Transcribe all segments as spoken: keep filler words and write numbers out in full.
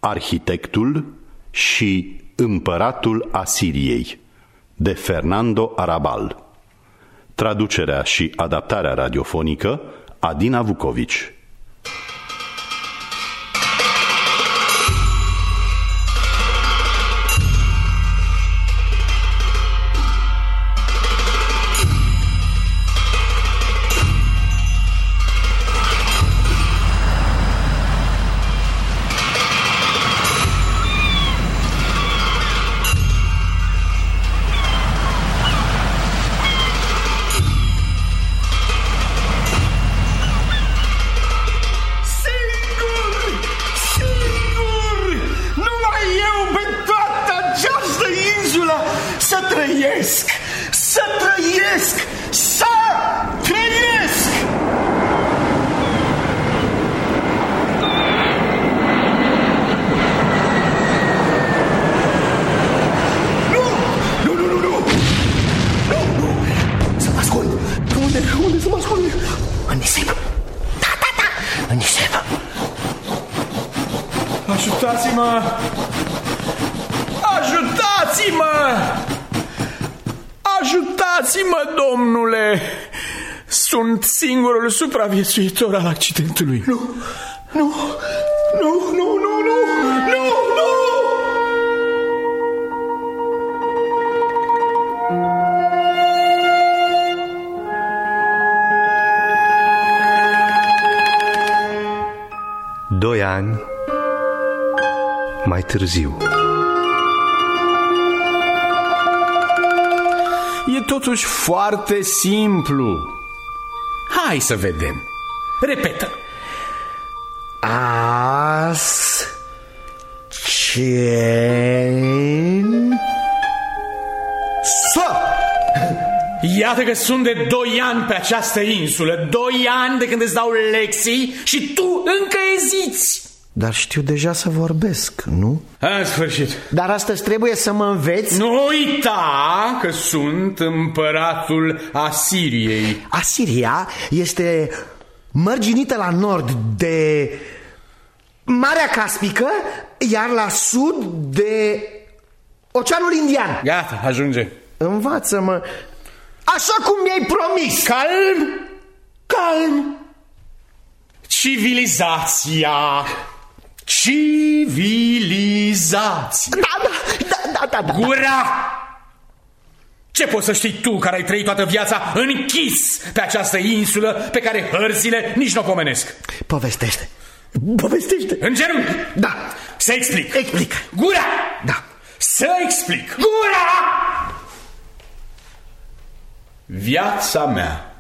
Arhitectul și împăratul Asiriei, de Fernando Arrabal. Traducerea și adaptarea radiofonică Adina Vukovici. Ajutați-mă! Ajutați-mă! Ajutați-mă, domnule! Sunt singurul supraviețuitor al accidentului. Nu, nu, nu, nu, nu, nu, nu, nu! Doi ani mai târziu. E totuși foarte simplu. Hai să vedem. Repetă. As cen să. Iată că sunt de doi ani pe această insulă. Doi ani de când îți dau lecții și tu încă eziți. Dar știu deja să vorbesc, nu? În sfârșit. Dar astăzi trebuie să mă înveți. Nu uita că sunt împăratul Asiriei. Asiria este mărginită la nord de Marea Caspică, iar la sud de Oceanul Indian. Gata, ajunge. Învață-mă așa cum mi-ai promis. Calm, calm. Civilizația. Civilizație. Da, da, da, da, da, da. Gura! Ce poți să știi tu care ai trăit toată viața închis pe această insulă pe care hărzile nici nu o pomenesc? Povestește. Povestește. În genunchi. Da. Să explic. Explic. Gura! Da. Să explic. Gura! Viața mea.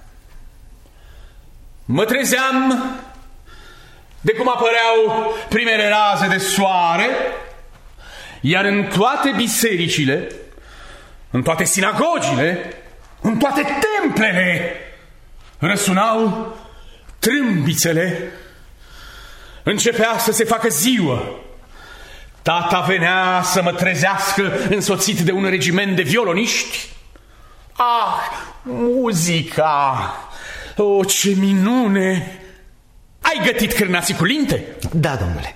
Mă trezeam de cum apăreau primele raze de soare, iar în toate bisericile, în toate sinagogile, în toate templele răsunau trâmbițele. Începea să se facă ziua. Tata venea să mă trezească însoțit de un regiment de violoniști. Ah, muzica! O, ce minune! Ai gătit cârnații cu linte? Da, domnule.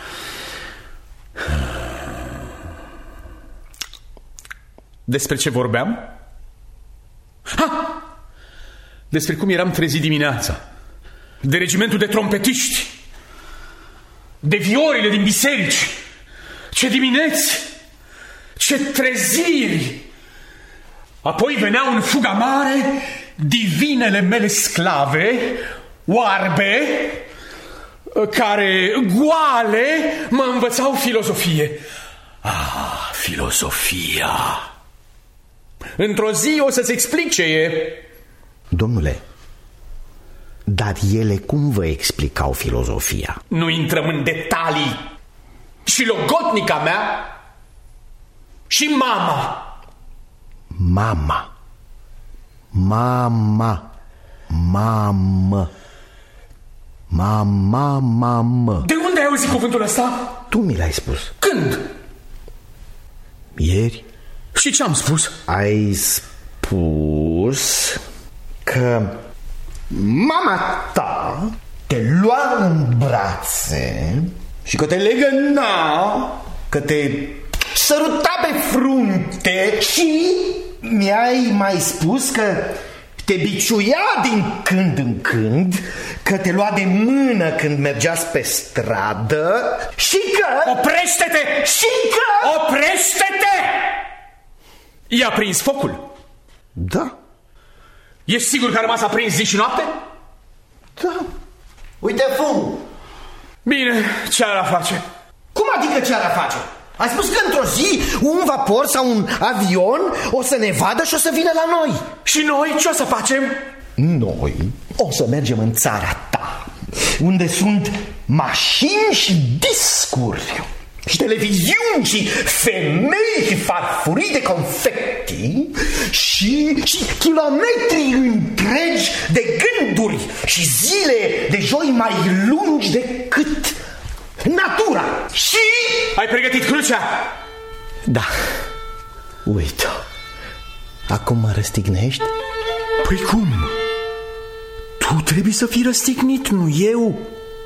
Despre ce vorbeam? Ha! Despre cum eram trezit dimineața. De regimentul de trompetiști. De viorile din biserici. Ce dimineți! Ce treziri! Apoi veneau în fuga mare divinele mele sclave, oarbe, care, goale, mă învățau filozofie. Ah, filozofia! Într-o zi o să-ți explic ce e. Domnule, dar ele cum vă explicau filozofia? Nu intrăm în detalii. Și logotnica mea și mama. Mama. Mama. Mamă. Mama, mamă. De unde ai auzit cuvântul ăsta? Tu mi l-ai spus. Când? Ieri. Și ce am spus? Ai spus că mama ta te lua în brațe și că te legăna, că te săruta pe frunte și mi-ai mai spus că te biciuia din când în când, că te lua de mână când mergeați pe stradă și că... Oprește-te! Și că... Oprește-te! I-a prins focul? Da. Ești sigur că a rămas aprins zi și noapte? Da. Uite fumul. Bine, ce ar face? Cum adică ce ar face? Ai spus că într-o zi un vapor sau un avion o să ne vadă și o să vină la noi. Și noi ce o să facem? Noi o să mergem în țara ta, unde sunt mașini și discuri și televiziuni și femei și farfurii de confetti și, și kilometri întregi de gânduri și zile de joi mai lungi decât natura. Și... Ai pregătit crucea? Da. Uite. Acum mă răstignești? Păi cum? Tu trebuie să fii răstignit, nu eu.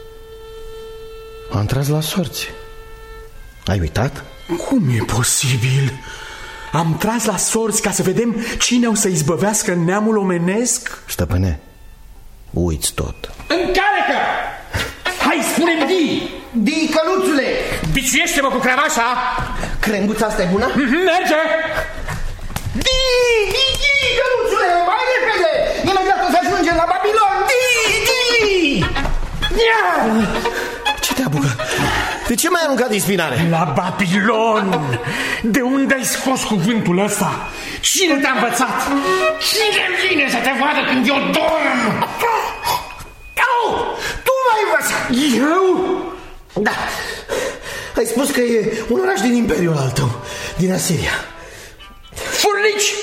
Am tras la sorți. Ai uitat? Cum e posibil? Am tras la sorți ca să vedem cine o să izbăvească neamul omenesc? Stăpâne, uiți tot. Încalecă! Hai, spune-mi, Di! Di, căluțule! Biciuiește-mă cu cravașa! Crenguța asta e bună? Merge! Di, Di, Di, căluțule, mai repede! Imediat o să ajungem la Babilon! Di, Di! Ia! Ce te apucă? De ce m-ai aruncat din spinare? La Babilon! De unde ai scos cuvântul ăsta? Cine te-a învățat? Cine vine să te vadă când eu dorm? Au! Tu m-ai învățat! Eu? Da. Ai spus că e un oraș din imperiul al tău, din Asiria. Furnici!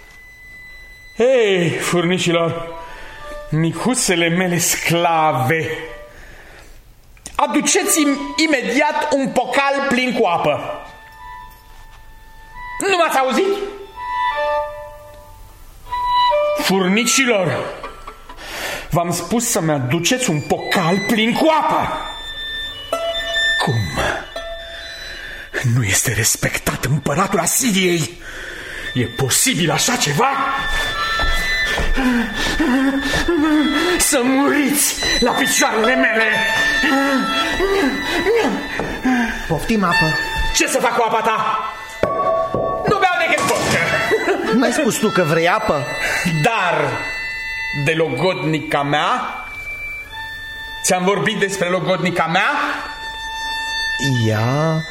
Hei, furnicilor, micuțele mele sclave, aduceți-mi imediat un pocal plin cu apă. Nu m-ați auzit? Furnicilor, v-am spus să-mi aduceți un pocal plin cu apă. Cum? Nu este respectat împăratul Asiriei? E posibil așa ceva? Să muriți la picioarele mele! Poftim apă. Ce să fac cu apa ta? Nu beau decât vodcă. N-ai spus tu că vrei apă? Dar de logodnica mea? Ți-am vorbit despre logodnica mea? Ea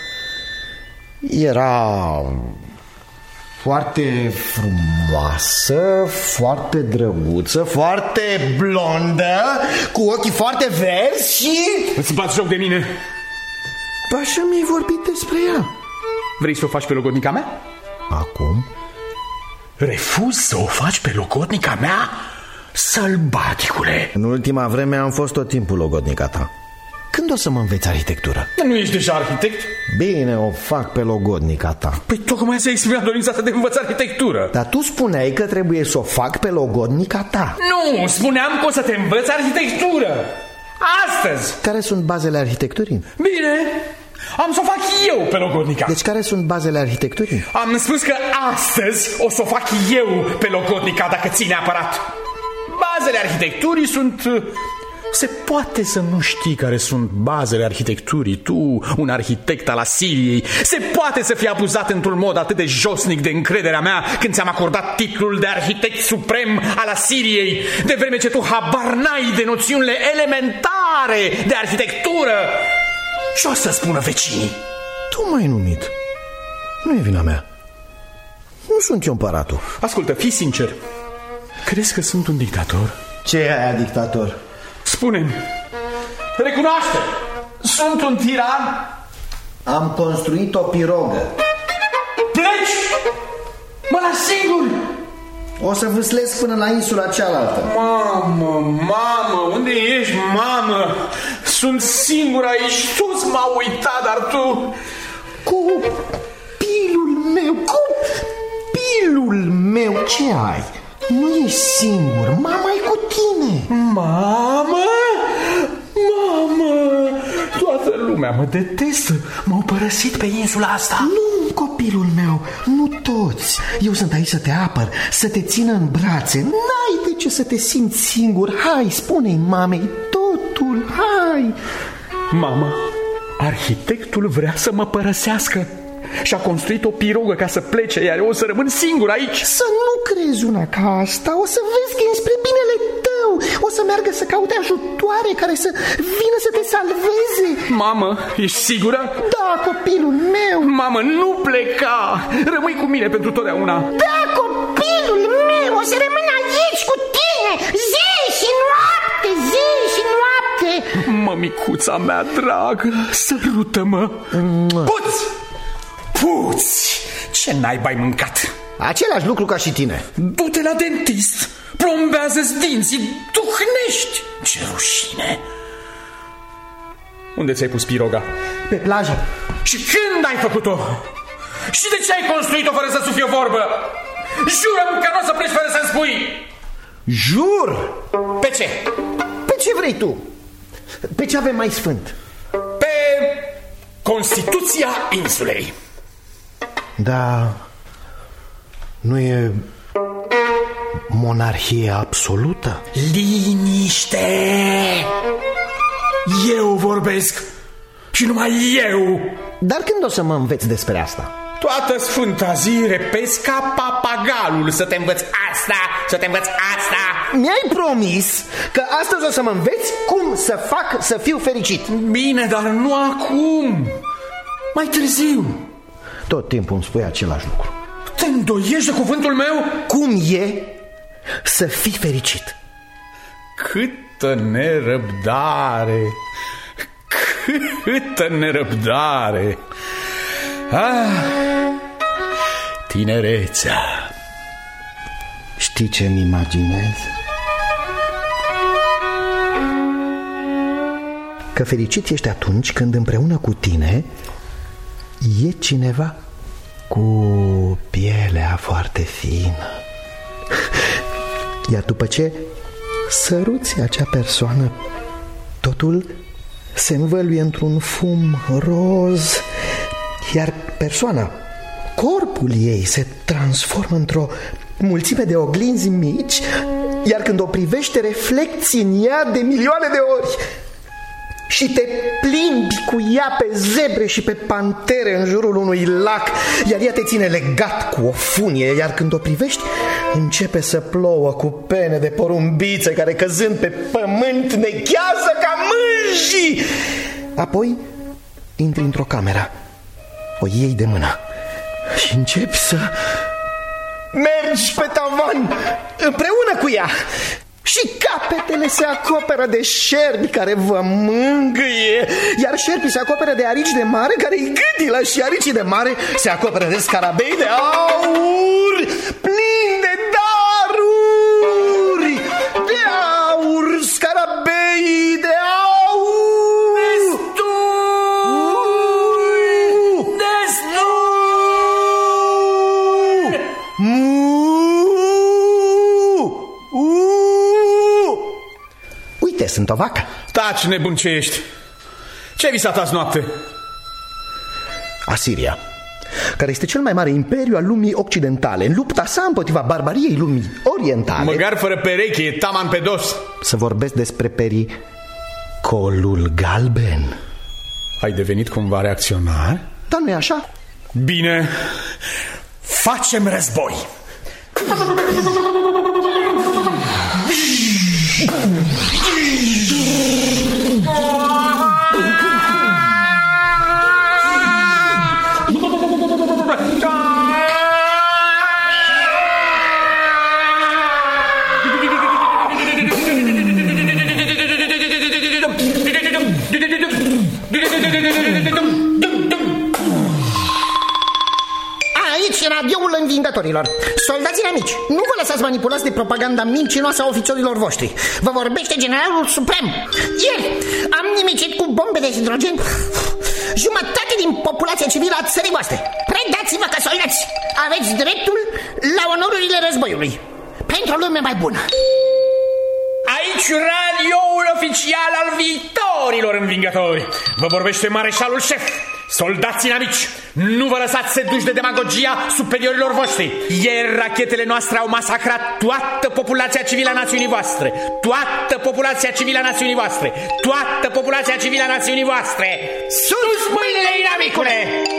era foarte frumoasă, foarte drăguță, foarte blondă, cu ochii foarte verzi și... Îți bați joc de mine? Așa mi-ai vorbit despre ea. Vrei să o faci pe logodnica mea? Acum? Refuzi să o faci pe logodnica mea? Sălbaticule! În ultima vreme am fost tot timpul logodnica ta. Când o să mă înveți arhitectură? Nu ești deja arhitect? Bine, o fac pe logodnica ta. Păi tocmai ți-ai exprimat dorința ta de învăța arhitectură. Dar tu spuneai că trebuie să o fac pe logodnica ta. Nu, spuneam că o să te învăț arhitectură. Astăzi. Care sunt bazele arhitecturii? Bine, am să o fac eu pe logodnica. Deci care sunt bazele arhitecturii? Am spus că astăzi o să o fac eu pe logodnica, dacă ții neapărat. Bazele arhitecturii sunt... Se poate să nu știi care sunt bazele arhitecturii, tu, un arhitect al Asiriei. Se poate să fii abuzat într-un mod atât de josnic de încrederea mea când ți-am acordat titlul de arhitect suprem al Asiriei, de vreme ce tu habar n-ai de noțiunile elementare de arhitectură. Ce o să spună vecinii? Tu m-ai numit. Nu e vina mea. Nu sunt eu împăratul. Ascultă, fii sincer. Crezi că sunt un dictator? Ce e aia, dictator? Spune-mi, recunoaște, sunt un tiran? Am construit o pirogă. Pleci? Mă las singur? O să vâslesc până la insula cealaltă. Mamă, mamă, unde ești, mamă? Sunt singur aici, toți m-au uitat, dar tu... Copilul meu, copilul meu, ce ai? Nu ești singur, mama e cu tine. Mamă? Mamă? Toată lumea lumea mă detestă. M-au părăsit pe insula asta. Nu, copilul meu, nu toți. Eu sunt aici să te apăr, să te țin în brațe. N-ai de ce să te simți singur. Hai, spune-i mamei totul, hai. Mama, arhitectul vrea să mă părăsească și-a construit o pirogă ca să plece, iar eu o să rămân singur aici. Să nu crezi una ca asta. O să vezi că e spre binele tău. O să meargă să caute ajutoare care să vină să te salveze. Mamă, ești sigură? Da, copilul meu. Mamă, nu pleca. Rămâi cu mine pentru totdeauna. Da, copilul meu, o să rămân aici cu tine zi și noapte, zi și noapte. Mămicuța mea dragă, sărută-mă. Puți! Puți! Ce naiba-ai mâncat? Același lucru ca și tine. Du-te la dentist, plombează-ți dinții, duhnești. Ce rușine. Unde ți-ai pus piroga? Pe plajă. Și când ai făcut-o? Și de ce ai construit-o fără să sufli o vorbă? Jură-mi că nu o să pleci fără să-mi spui. Jur. Pe ce? Pe ce vrei tu? Pe ce avem mai sfânt? Pe Constituția insulei. Da, nu e monarhie absolută? Liniște! Eu vorbesc și numai eu. Dar când o să mă înveți despre asta? Toată sfânta zi repezi ca papagalul să te învăț asta, să te învăț asta. Mi-ai promis că astăzi o să mă înveți cum să fac să fiu fericit. Bine, dar nu acum. Mai târziu. Tot timpul îmi spui același lucru. Te îndoiești de cuvântul meu? Cum e să fii fericit? Câtă nerăbdare. Câtă nerăbdare. Ah, tinerețea. Știi ce-mi imaginez? Că fericit ești atunci când împreună cu tine e cineva cu pielea foarte fină. Iar după ce săruți acea persoană, totul se învăluie într-un fum roz, iar persoana, corpul ei se transformă într-o mulțime de oglinzi mici, iar când o privește reflecți în ea de milioane de ori și te plimbi cu ea pe zebre și pe pantere în jurul unui lac, iar ea te ține legat cu o funie, iar când o privești începe să plouă cu pene de porumbițe care, căzând pe pământ, nechează ca mânjii. Apoi intri într-o cameră, o iei de mână și începi să mergi pe tavan împreună cu ea. Și capetele se acoperă de șerpi care vă mângâie, iar șerpii se acoperă de arici de mare care îi gâdilă, și aricii de mare se acoperă de scarabei de aur plini de daruri. De aur, scarabei de aur. Destul! Destul! Uite, sunt o vacă. Taci, nebun ce ești. Ce-ai visat azi noapte? Asiria, care este cel mai mare imperiu al lumii occidentale, în lupta sa împotriva barbariei lumii orientale. Măgar fără pereche, e taman pe dos. Să vorbesc despre pericolul galben. Ai devenit cumva reacționar? Dar nu e așa? Bine, facem război. Aici radioul învingătorilor. Soldații amici, nu vă lăsați manipulați de propaganda mincinoasă a ofițerilor voștri. Vă vorbește generalul suprem. Ieri am nimicit cu bombe de hidrogen jumătate din populația civilă a țării voastre. Predați-vă ca soldați. Aveți dreptul la onorurile războiului pentru o lume mai bună. Aici Aici radioul oficial al viitorilor învingători. Vă vorbește mareșalul șef. Soldați inamici, nu vă lăsați seduși de demagogia superiorilor voștri. Ieri rachetele noastre au masacrat toată populația civilă a națiunii voastre. Toată populația civilă a națiunii voastre. Toată populația civilă a națiunii voastre. Sus mâinile, inamicule!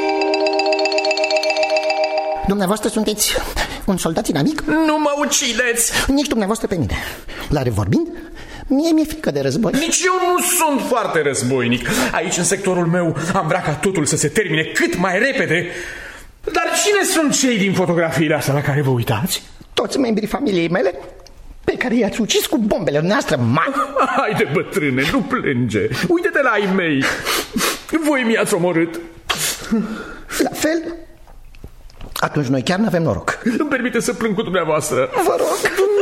Dumneavoastră sunteți un soldat inamic? Nu mă ucideți! Nici dumneavoastră pe mine. La revorbind, mie mi-e frică de război. Nici eu nu sunt foarte războinic. Aici, în sectorul meu, am vrea ca totul să se termine cât mai repede. Dar cine sunt cei din fotografiile astea la care vă uitați? Toți membrii familiei mele pe care i-ați ucis cu bombele noastre mari. Haide, bătrâne, nu plânge. Uite-te la ai mei. Voi mi-ați omorât. La fel? Atunci noi chiar n-avem noroc. Îmi permite să plâng cu dumneavoastră. Vă rog.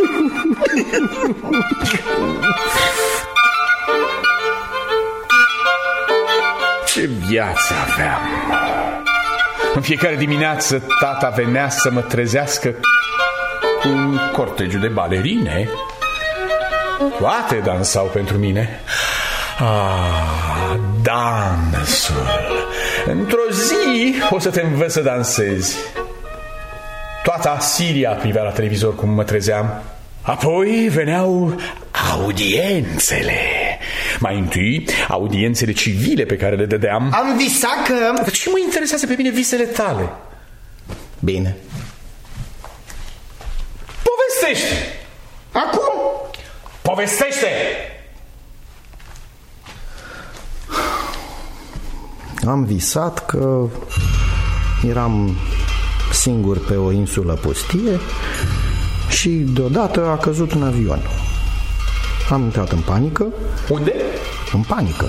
Ce viață aveam! În fiecare dimineață tata venea să mă trezească cu un cortegiu de balerine. Toate dansau pentru mine. Ah, dansul! Într-o zi o să te învăț să dansezi. Toată Asiria privea la televizor cum mă trezeam. Apoi veneau audiențele. Mai întâi, audiențele civile pe care le dădeam. Am visat că... Ce mă interesează pe mine visele tale? Bine. Povestește! Acum? Povestește! Am visat că eram singur pe o insulă pustie și deodată a căzut un avion. Am intrat în panică. Unde? În panică.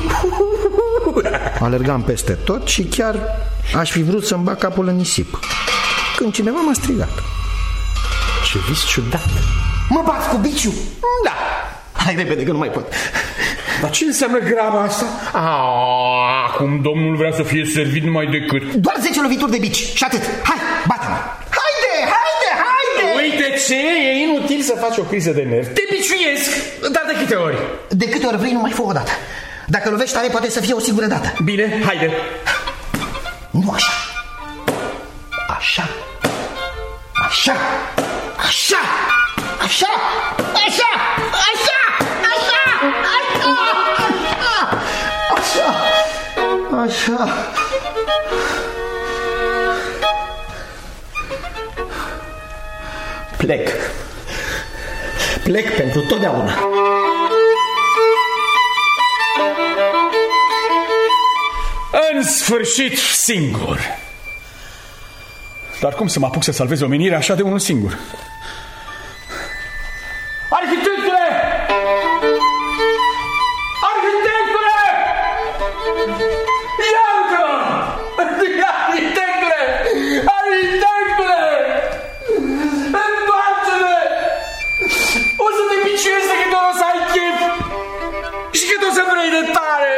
Alergam peste tot și chiar aș fi vrut să-mi bag capul în nisip, când cineva m-a strigat. Ce vis ciudat! Mă bați cu biciu? Da! Hai repede că nu mai pot. Dar ce înseamnă graba asta? Ah, acum domnul vrea să fie servit numai decât. Doar zece lovituri de bici și atât. Hai, bate-mă. Haide, haide, haide. Uite ce, e inutil să faci o criză de nervi. Te biciuiesc, dar de câte ori? De câte ori vrei, nu mai fă o dată. Dacă lovești tare, poate să fie o singură dată. Bine, haide. Nu așa. Așa. Așa. Așa. Așa. Așa. Așa. Așa. Așa. Așa. Plec. Plec pentru totdeauna. În sfârșit singur. Dar cum să mă apuc să salvez omenirea așa de unul singur? Arhitectule! Arhitectule! Iartă! Arhitectule! Arhitectule! Întoarce-te! O să te biciuiesc de câte ori o să ai chef și cât o să vrei de tare!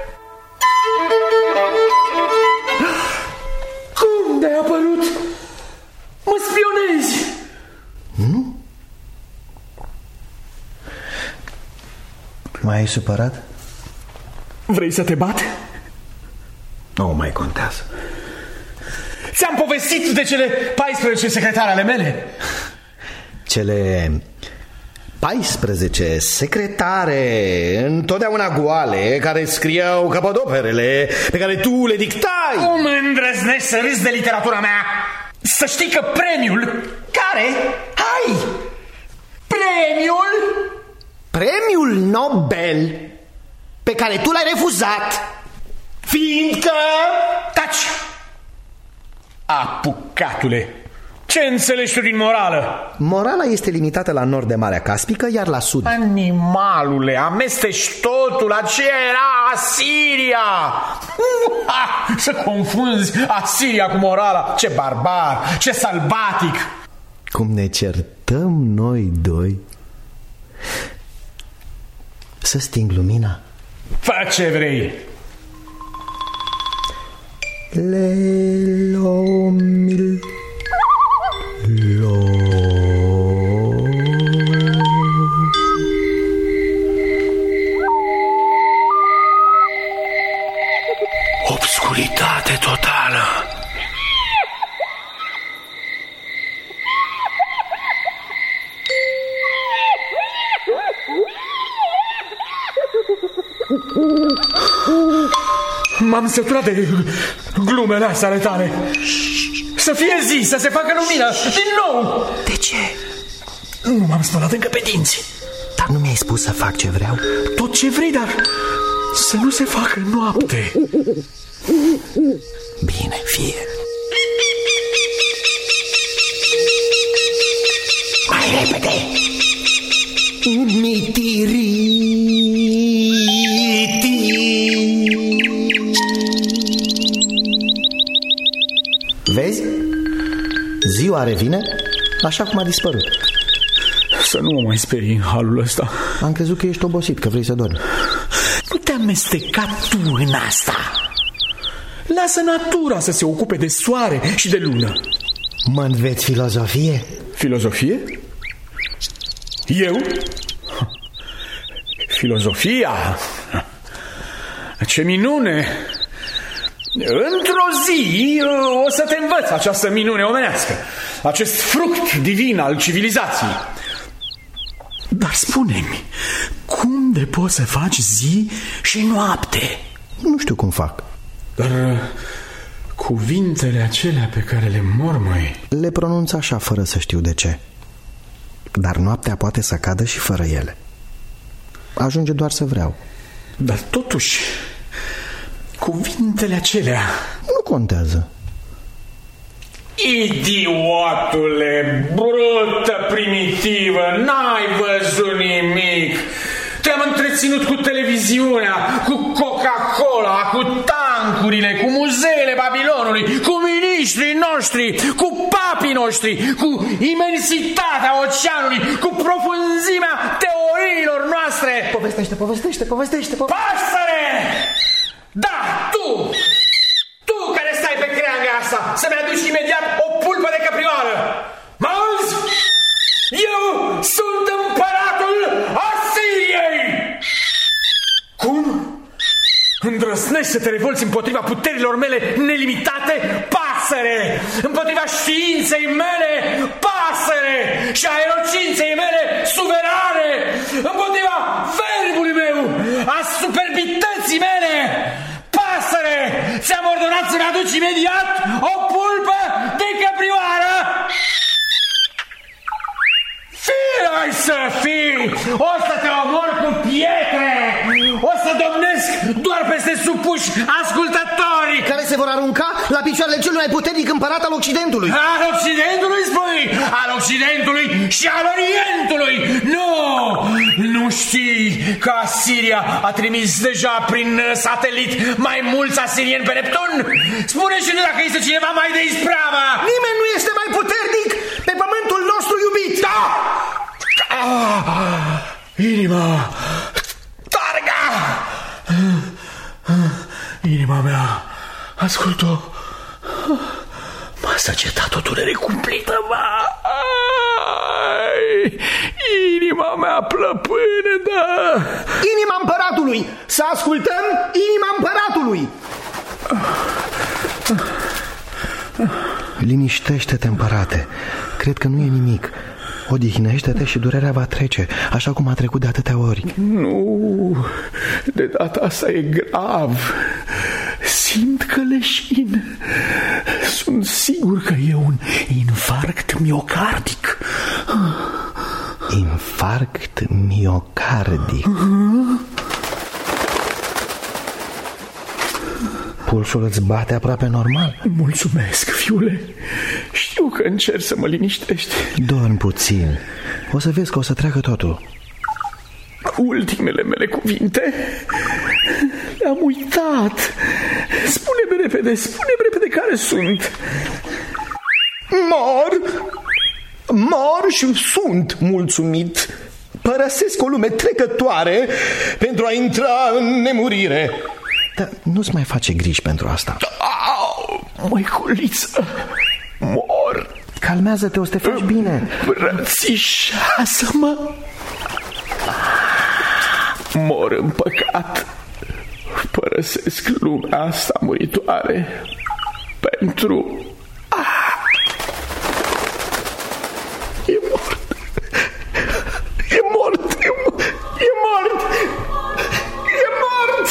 Cum de-ai apărut? Mă spionezi! Nu? Mai ai supărat? Vrei să te bat? Nu mai contează. Ți-am povestit de cele paisprezece secretare ale mele. Cele paisprezece secretare, întotdeauna goale, care scriau capodoperele pe care tu le dictai. Cum îndrăznești să râzi de literatura mea? Să știi că premiul... Care? Hai! Premiul... Premiul Nobel pe care tu l-ai refuzat, fiindcă... Taci! Apucatule! Ce înțelegi tu din morală? Morala este limitată la nord de Marea Caspică, iar la sud... Animalule, amesteci totul, aceea era Asiria! Să confunzi Asiria cu morala! Ce barbar, ce sălbatic! Cum ne certăm noi doi. Să sting lumina? Fă ce vrei! Lelomil Lo Obscuritate totală. M-am săturat de glumele astea ale tale. Să fie zi, să se facă lumină, din nou. De ce? Nu m-am spălat încă pe dinți. Dar nu mi-ai spus să fac ce vreau? Tot ce vrei, dar să nu se facă noapte. Bine, fie. Mai repede. Vezi? Ziua revine așa cum a dispărut. Să nu mă mai sperii în halul ăsta. Am crezut că ești obosit, că vrei să dormi. Nu te amesteca tu în asta. Lasă natura să se ocupe de soare și de lună. Mă înveți filozofie? Filozofie? Eu? Filozofia? Ce minune! Într-o zi o să te învăț această minune omenească, acest fruct divin al civilizației. Dar spune-mi, cum de poți să faci zi și noapte? Nu știu cum fac. Dar cuvintele acelea pe care le mormăi... Le pronunț așa, fără să știu de ce. Dar noaptea poate să cadă și fără ele. Ajunge doar să vreau. Dar totuși, cuvintele acelea... Nu contează. Idiotule, brută primitivă, n-ai văzut nimic. Te-am întreținut cu televiziunea, cu Coca-Cola, cu tancurile, cu muzeele Babilonului, cu miniștrii noștri, cu papii noștri, cu imensitatea oceanului, cu profunzimea teoriilor noastre. Povestește, povestește, povestește, povestește. Pasăre! Da, tu! Tu care stai pe creanga asta, să-mi aduci imediat o pulpă de căprioară! Mă auzi? Eu sunt împăratul Asiriei! Cum? Îndrăznești să te revolți împotriva puterilor mele nelimitate? Pasăre! Împotriva științei mele? Pasăre! Și a elocinței mele suverane? Împotriva verbului meu? A superbității mele? Pasăre! Ți-am ordonat să-mi aduci imediat o pulpă de căprioară! Fii, ai să fii! O să te omor cu pietre! O să domnesc doar peste supuși ascultători! Care se vor arunca la picioarele celui mai puternic împărat al Occidentului. Al Occidentului, spui? Al Occidentului și al Orientului! Nu! Nu știi că Asiria a trimis deja prin satelit mai mulți asirieni pe Neptun? Spune și nu dacă este cineva mai de ispravă! Nimeni nu este mai puternic pe pământul nostru iubit! Da! Ah, inima! Targa! Inima mea, ascult-o. M-a săgetat o durere cumplită, mă. Ai, inima mea plăpână. Inima împăratului! Să ascultăm inima împăratului! Liniștește-te, împărate. Cred că nu e nimic. Odihnește-te și durerea va trece, așa cum a trecut de atâtea ori. Nu, de data asta e grav. Simt că leșin. Sunt sigur că e un infarct miocardic. Infarct miocardic. Pulsul îți bate aproape normal. Mulțumesc, fiule. Știu că încerci să mă liniștești. Dormi puțin. O să vezi că o să treacă totul. Ultimele mele cuvinte le-am uitat. Spune-mi repede, spune-mi repede care sunt. Mor! Mor și sunt mulțumit. Părăsesc o lume trecătoare pentru a intra în nemurire. Dar nu-ți mai face griji pentru asta. Au, măiculiță, mor. Calmează-te, o să te faci bine. Brățișează-mă. Mor în păcat, părăsesc lumea asta muritoare pentru... Ah! E mort. E mort. E mort. E mort. E mort.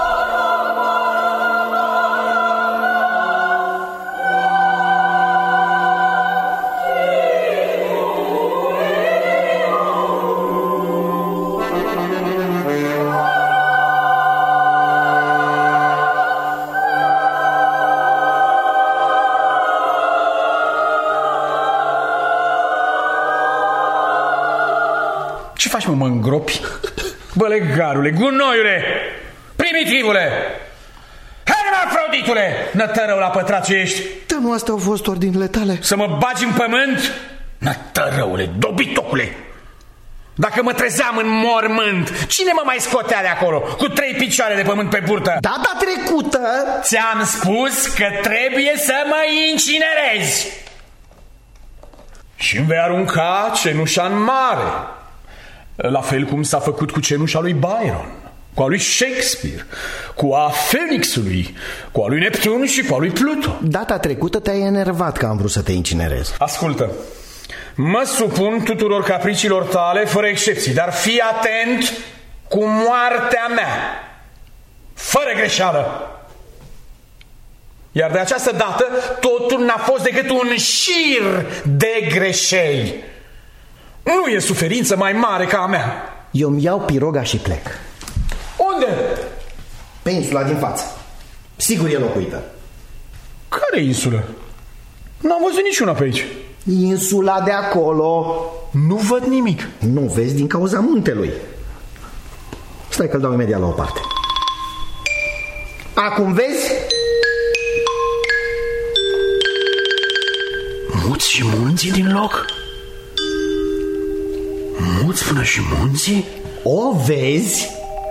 Ce faci, mă, mă îngropi? Bălegarule, gunoiule, primitivule, hermafroditule, nătărău la pătrat ce ești. Dar nu astea au fost ordinile tale? Să mă bagi în pământ? Nătărăule, dobitocule. Dacă mă trezeam în mormânt, cine mă mai scotea de acolo cu trei picioare de pământ pe burtă? Data trecută ți-am spus că trebuie să mă incinerezi și îmi vei arunca cenușa în mare, la fel cum s-a făcut cu cenușa lui Byron, cu a lui Shakespeare, cu a Phoenixului, cu a lui Neptun și cu a lui Pluto. Data trecută te-ai enervat că am vrut să te incinerez. Ascultă, mă supun tuturor capriciilor tale fără excepții, dar fii atent cu moartea mea, fără greșeală. Iar de această dată totul n-a fost decât un șir de greșeli. Nu e suferință mai mare ca a mea. Eu îmi iau piroga și plec. Unde? Pe insula din față. Sigur e locuită. Care insulă? N-am văzut niciuna pe aici. Insula de acolo. Nu văd nimic. Nu vezi din cauza muntelui. Stai că-l dau imediat la o parte. Acum vezi? Muți și munții din loc? Muți până și munții? O vezi?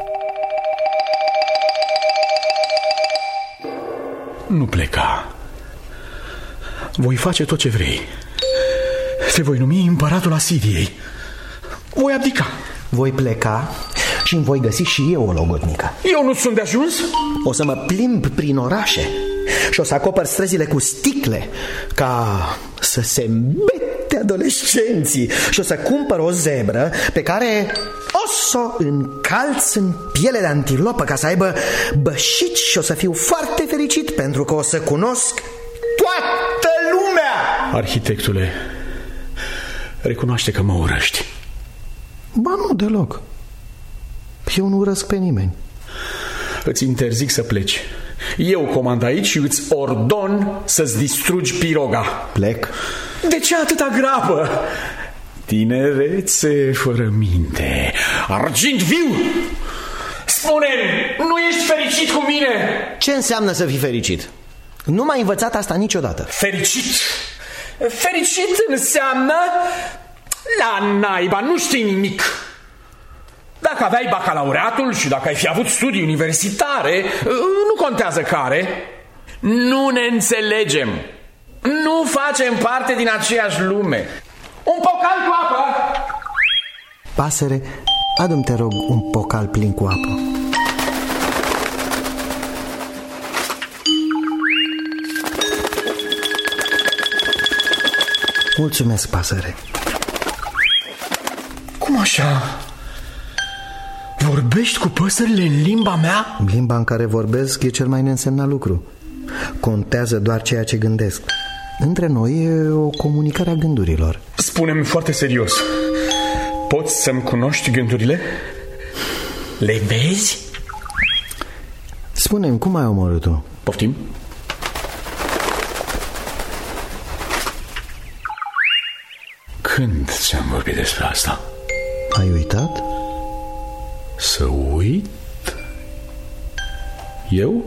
Nu pleca. Voi face tot ce vrei. Te voi numi împăratul Asiriei. Voi abdica. Voi pleca și îmi voi găsi și eu o logodnică. Eu nu sunt de ajuns? O să mă plimb prin orașe și o să acopăr străzile cu sticle ca să se îmbete adolescenții. Și o să cumpăr o zebră pe care o să o încalț în piele de antilopă ca să aibă bășici și o să fiu foarte fericit pentru că o să cunosc toată lumea. Arhitectule, recunoaște că mă urăști. Ba nu, deloc. Eu nu urăsc pe nimeni. Îți interzic să pleci. Eu comand aici și îți ordon să-ți distrugi piroga. Plec. De ce atâta grabă? Tinerețe fără minte, argint viu. Spune-mi, nu ești fericit cu mine? Ce înseamnă să fii fericit? Nu m-ai învățat asta niciodată. Fericit? Fericit înseamnă la naiba, nu știi nimic. Dacă aveai bacalaureatul și dacă ai fi avut studii universitare, nu contează care, nu ne înțelegem. Nu facem parte din aceeași lume. Un pocal cu apă! Pasăre, adu-mi, te rog, un pocal plin cu apă. Mulțumesc, pasăre. Cum așa? Vorbești cu păsările în limba mea? Limba în care vorbesc e cel mai neînsemnat lucru. Contează doar ceea ce gândesc. Între noi e o comunicare a gândurilor. Spune-mi foarte serios, poți să-mi cunoști gândurile? Le vezi? Spune-mi, cum ai omorât tu? Poftim? Când ți-am vorbit despre asta? Ai uitat? Să uit? Eu?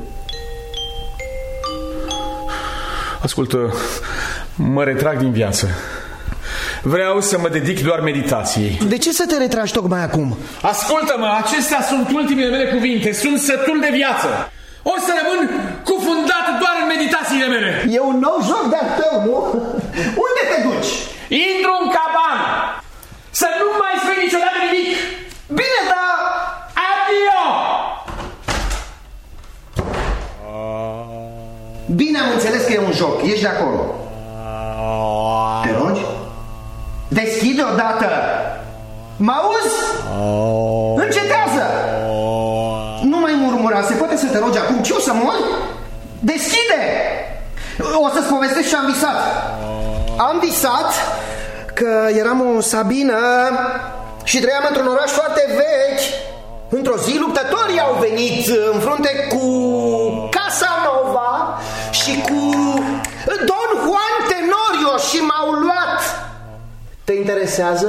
Ascultă, mă retrag din viață. Vreau să mă dedic doar meditației. De ce să te retragi tocmai acum? Ascultă-mă, acestea sunt ultimele mele cuvinte. Sunt sătul de viață. O să rămân cufundat doar în meditațiile mele. E un nou joc de-al tău, nu? Unde te duci? Intru în cabană. Să nu mai spui niciodată nimic. Bine, dar... Adio! Bine am înțeles că e un joc, ești de acolo. Te rogi? Deschide odată. Mă auzi? Încetează. Nu mai murmura, se poate să te rogi acum. Ce o să mori? Deschide. O să-ți povestesc ce am visat. Am visat că eram o sabină și trăiam într-un oraș foarte vechi. Într-o zi luptătorii au venit în frunte cu Casanova și cu Don Juan Tenorio și m-au luat. Te interesează?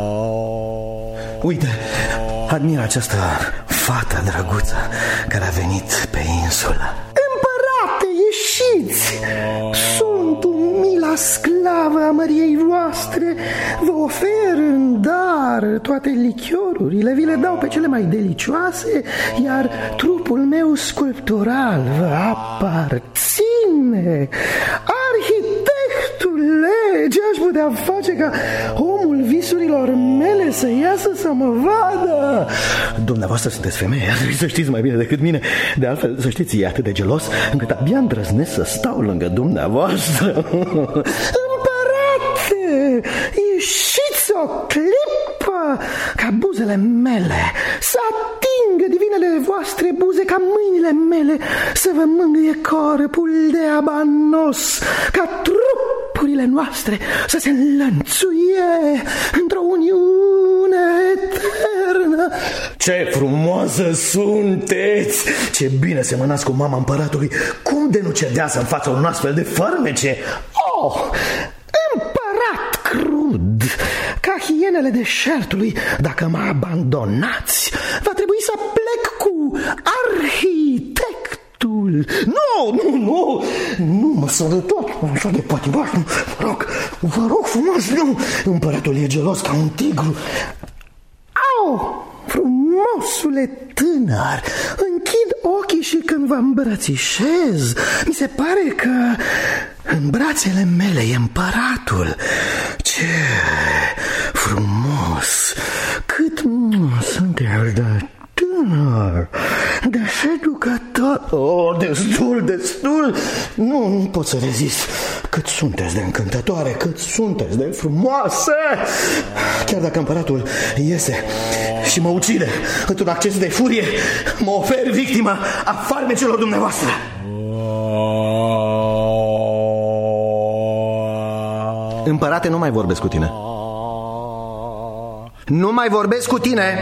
Uite, admir această fată drăguță care a venit pe insulă. Împărate, ieșiți! Sunt umila sclavă a măriei voastre. Vă ofer în dar toate lichiorurile, vi le dau pe cele mai delicioase, iar trupul meu sculptural vă aparține. Arhitectule, ce aș putea face ca omul visurilor mele să iasă să mă vadă? Dumneavoastră sunteți femeie, ar trebui să știți mai bine decât mine. De altfel, să știți, e atât de gelos încât abia îndrăznesc să stau lângă dumneavoastră. Împărate, ieșiți o clipă ca buzele mele să atingă divinele voastre buze, ca mâinile mele să vă mângâie corpul de abanos, ca trupurile noastre să se înlănțuie într-o uniune eternă. Ce frumoasă sunteți! Ce bine semănați cu mama împăratului! Cum de nu cedeați în fața unui astfel de farmece? Oh! Împărat crud, ca hienele deșertului, dacă mă abandonați, va trebui să plec cu arhitectul. Nu, nu, nu, nu mă sărătot, așa de patimaș, vă rog, vă rog frumos, nu. Împăratul e gelos ca un tigru. Au! Frumosule tânăr, închid ochii și când vă îmbrățișez, mi se pare că în brațele mele e împăratul. Ce frumos! Cât sunteți de tânăr, de seducător. Oh, destul, destul. Nu, nu pot să rezist. Cât sunteți de încântătoare, cât sunteți de frumoase. Chiar dacă împăratul iese și mă ucide într-un acces de furie, mă ofer victima a farmecelor dumneavoastră. Împărate, nu mai vorbesc cu tine. Nu mai vorbesc cu tine.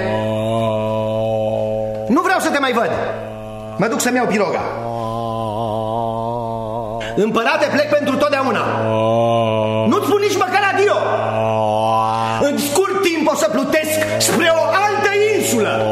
Nu vreau să te mai văd. Mă duc să-mi iau piroga. Împărate, plec pentru totdeauna. Nu-ți spun nici măcar adio. În scurt timp o să plutesc spre o altă insulă.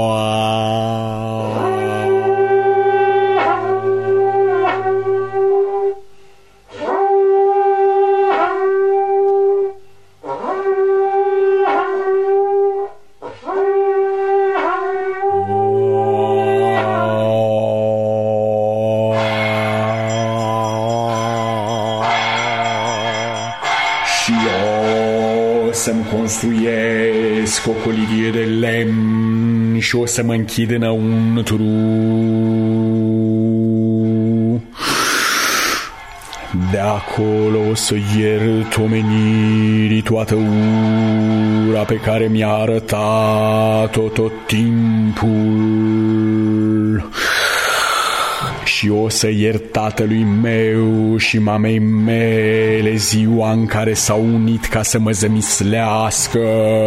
Să-mi construiesc o colivie de lemn și o să mă închid înăuntru. De acolo o să iert omenirii toată ura pe care mi-a arătat-o tot timpul. Și o să iert tatălui meu și mamei mele ziua în care s-au unit ca să mă zămislească.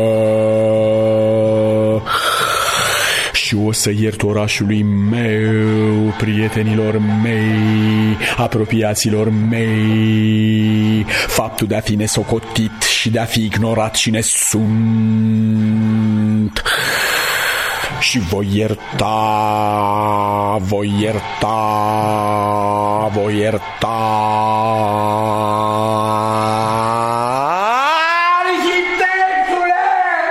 Și o să iert orașului meu, prietenilor mei, apropiaților mei, faptul de a fi nesocotit și de a fi ignorat cine sunt. Și voi ierta, voi ierta, voi ierta. Arhitectule!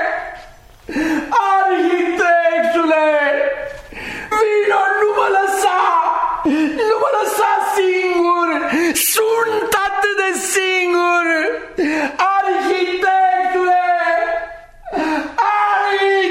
Arhitectule! Vino, nu mă lăsa! Nu mă lăsa singur! Sunt atât de singur! Arhitectule!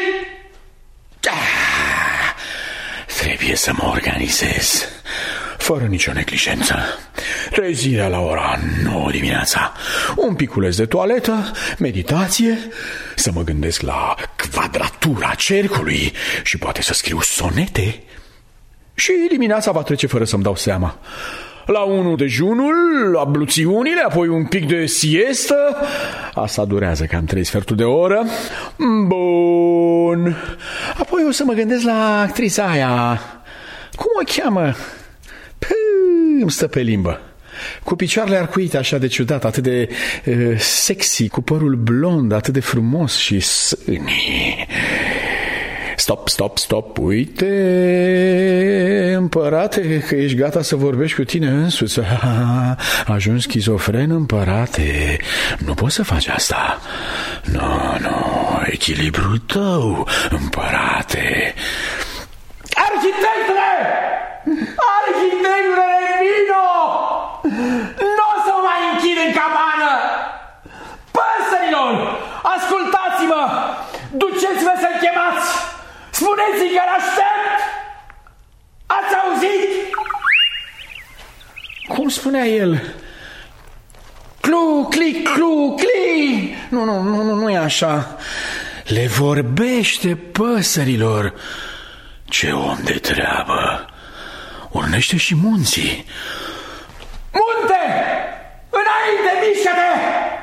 Trebuie să mă organizez. fără nicio neglijență. Trezirea la ora nouă dimineața, un piculeț de toaletă, meditație, să mă gândesc la quadratura cercului și poate să scriu sonete. Și dimineața va trece fără să-mi dau seama. La unu dejunul, abluțiunile, apoi un pic de siestă. Asta durează cam trei sferturi de oră. Bun. Apoi o să mă gândesc la actrița aia. Cum o cheamă? Păi, îmi stă pe limbă. Cu picioarele arcuite așa de ciudat, atât de uh, sexy, cu părul blond, atât de frumos și sâni. Stop, stop, stop, uite, împărate, că ești gata să vorbești cu tine însuți. Ajungi schizofren, împărate. Nu poți să faci asta. Nu, nu, echilibrul tău, împărate. Arhitectule! Arhitectule Vino! Nu o să mă mai închid în cabană! Păsărilor, ascultați-mă! Duceți-vă să-l chemați! Spuneți-i că l-aștept! Ați auzit? Cum spunea el? Clu, clic, clu, clic! Nu, nu, nu, nu, nu e așa. Le vorbește păsărilor. Ce om de treabă! Urnește și munții. Munte! Înainte, mișcă-te!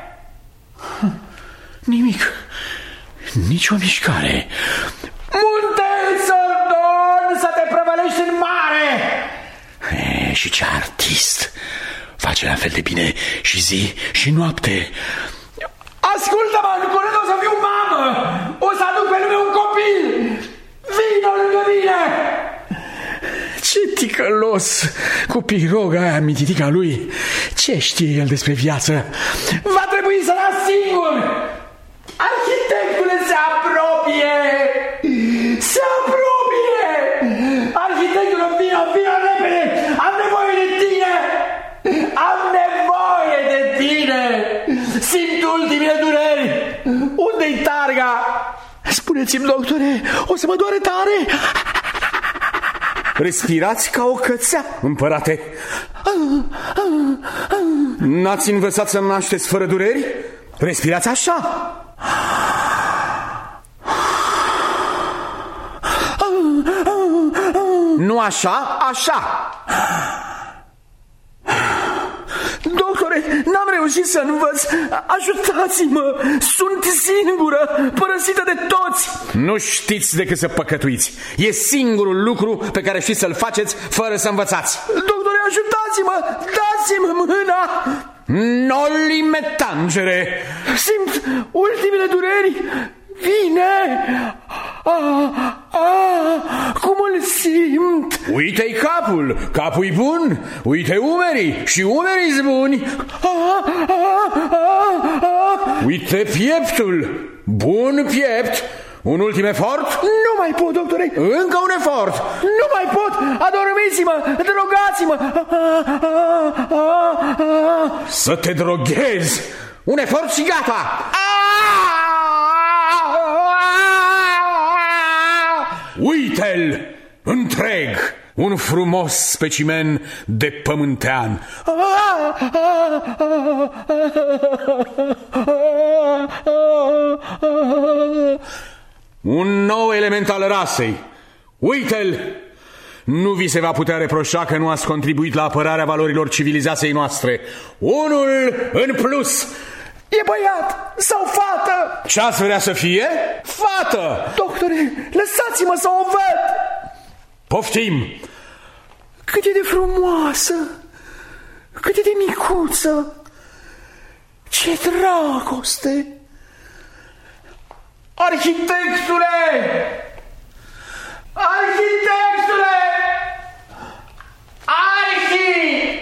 Nimic. Nici o mișcare. Munte, îți ordon să te prăvălești în mare! E, și ce artist! Face la fel de bine și zi și noapte. Ascultă-mă, în curând o să fiu mamă! O să aduc pe lume un copil! Vino lângă mine! Ce ticălos! Cu piroga aia mititica lui. Ce știe el despre viață? Va trebui să las singur! Arhitectule, se apropie! Se apropie! Arhitectule, vino, vino repede! Am nevoie de tine! Am nevoie de tine! Simt ultimile dureri! Unde-i targa? Spuneți-mi, doctore, o să mă doare tare? Respirați ca o cățea, împărate. N-ați învățat să nașteți fără dureri? Respirați așa. Nu așa, așa. Doctore, n-am reușit să învăț. Ajutați-mă, sunt singură, părăsită de toți. Nu știți decât să păcătuiți. E singurul lucru pe care știți să-l faceți fără să învățați. Doctore, ajutați-mă, dați-mi mâna. Nolime tangere. Simt ultimele dureri. Vine. Ah, ah, cum îl simt. Uite-i capul, capul-i bun. Uite umerii și umerii-s buni. Ah, ah, ah, ah. Uite pieptul, bun piept. Un ultim efort? Nu mai pot, doctore. Încă un efort. Nu mai pot. Adormiți-mă, drogați-mă. Ah, ah, ah, ah. Să te droghezi. Un efort și gata. Ah! Uite-l întreg, un frumos specimen de pământean. Un nou element al rasei. Uite-l. Nu vi se va putea reproșa că nu ați contribuit la apărarea valorilor civilizației noastre. Unul în plus. E băiat sau fată? Ce ați vrea să fie? Fată! Doctore, lăsați-mă să o văd! Poftim! Cât e de frumoasă! Cât e de micuță! Ce dragoste! Arhitectule! Arhitectule! Arhi!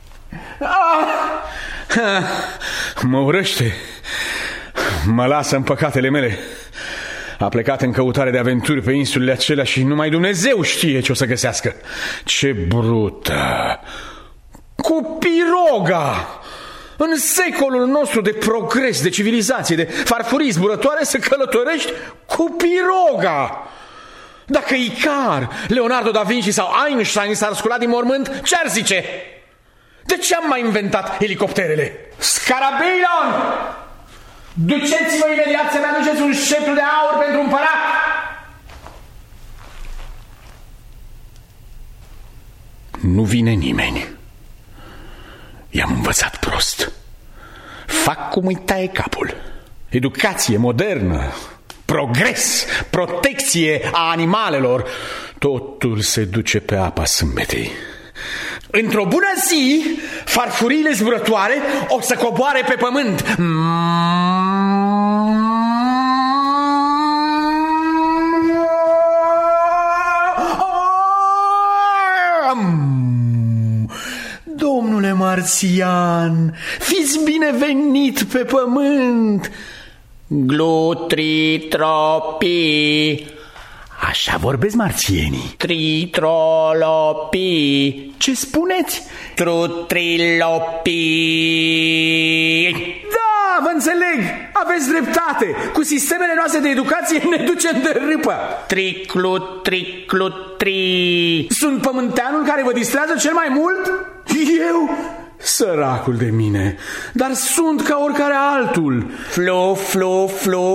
Ah! Mă urăște. Mă lasă în păcatele mele. A plecat în căutare de aventuri pe insulele acelea și numai Dumnezeu știe ce o să găsească. Ce brută! Cu piroga! În secolul nostru de progres, de civilizație, de farfurii zburătoare, să călătorești cu piroga! Dacă Icar, Leonardo da Vinci sau Einstein s-ar scula din mormânt, ce-ar zice? De ce am mai inventat elicopterele? Scarabeilor! Duceți-vă imediat să-mi aduceți un șeptu de aur pentru împărat! Nu vine nimeni. I-am învățat prost. Fac cum îi taie capul. Educație modernă, progres, protecție a animalelor. Totul se duce pe apa sâmbetei. Într-o bună zi, farfuriile zburătoare o să coboare pe pământ. Domnule marțian, fiți binevenit pe pământ. Glutritropii. Așa vorbesc marțienii. Tritrolopii. Ce spuneți? Trutrilopii. Da, vă înțeleg. Aveți dreptate. Cu sistemele noastre de educație ne ducem de râpă. Triclu, triclu, tri. Sunt pământeanul care vă distrează cel mai mult? Eu? Săracul de mine. Dar sunt ca oricare altul. Flu, flu, flu,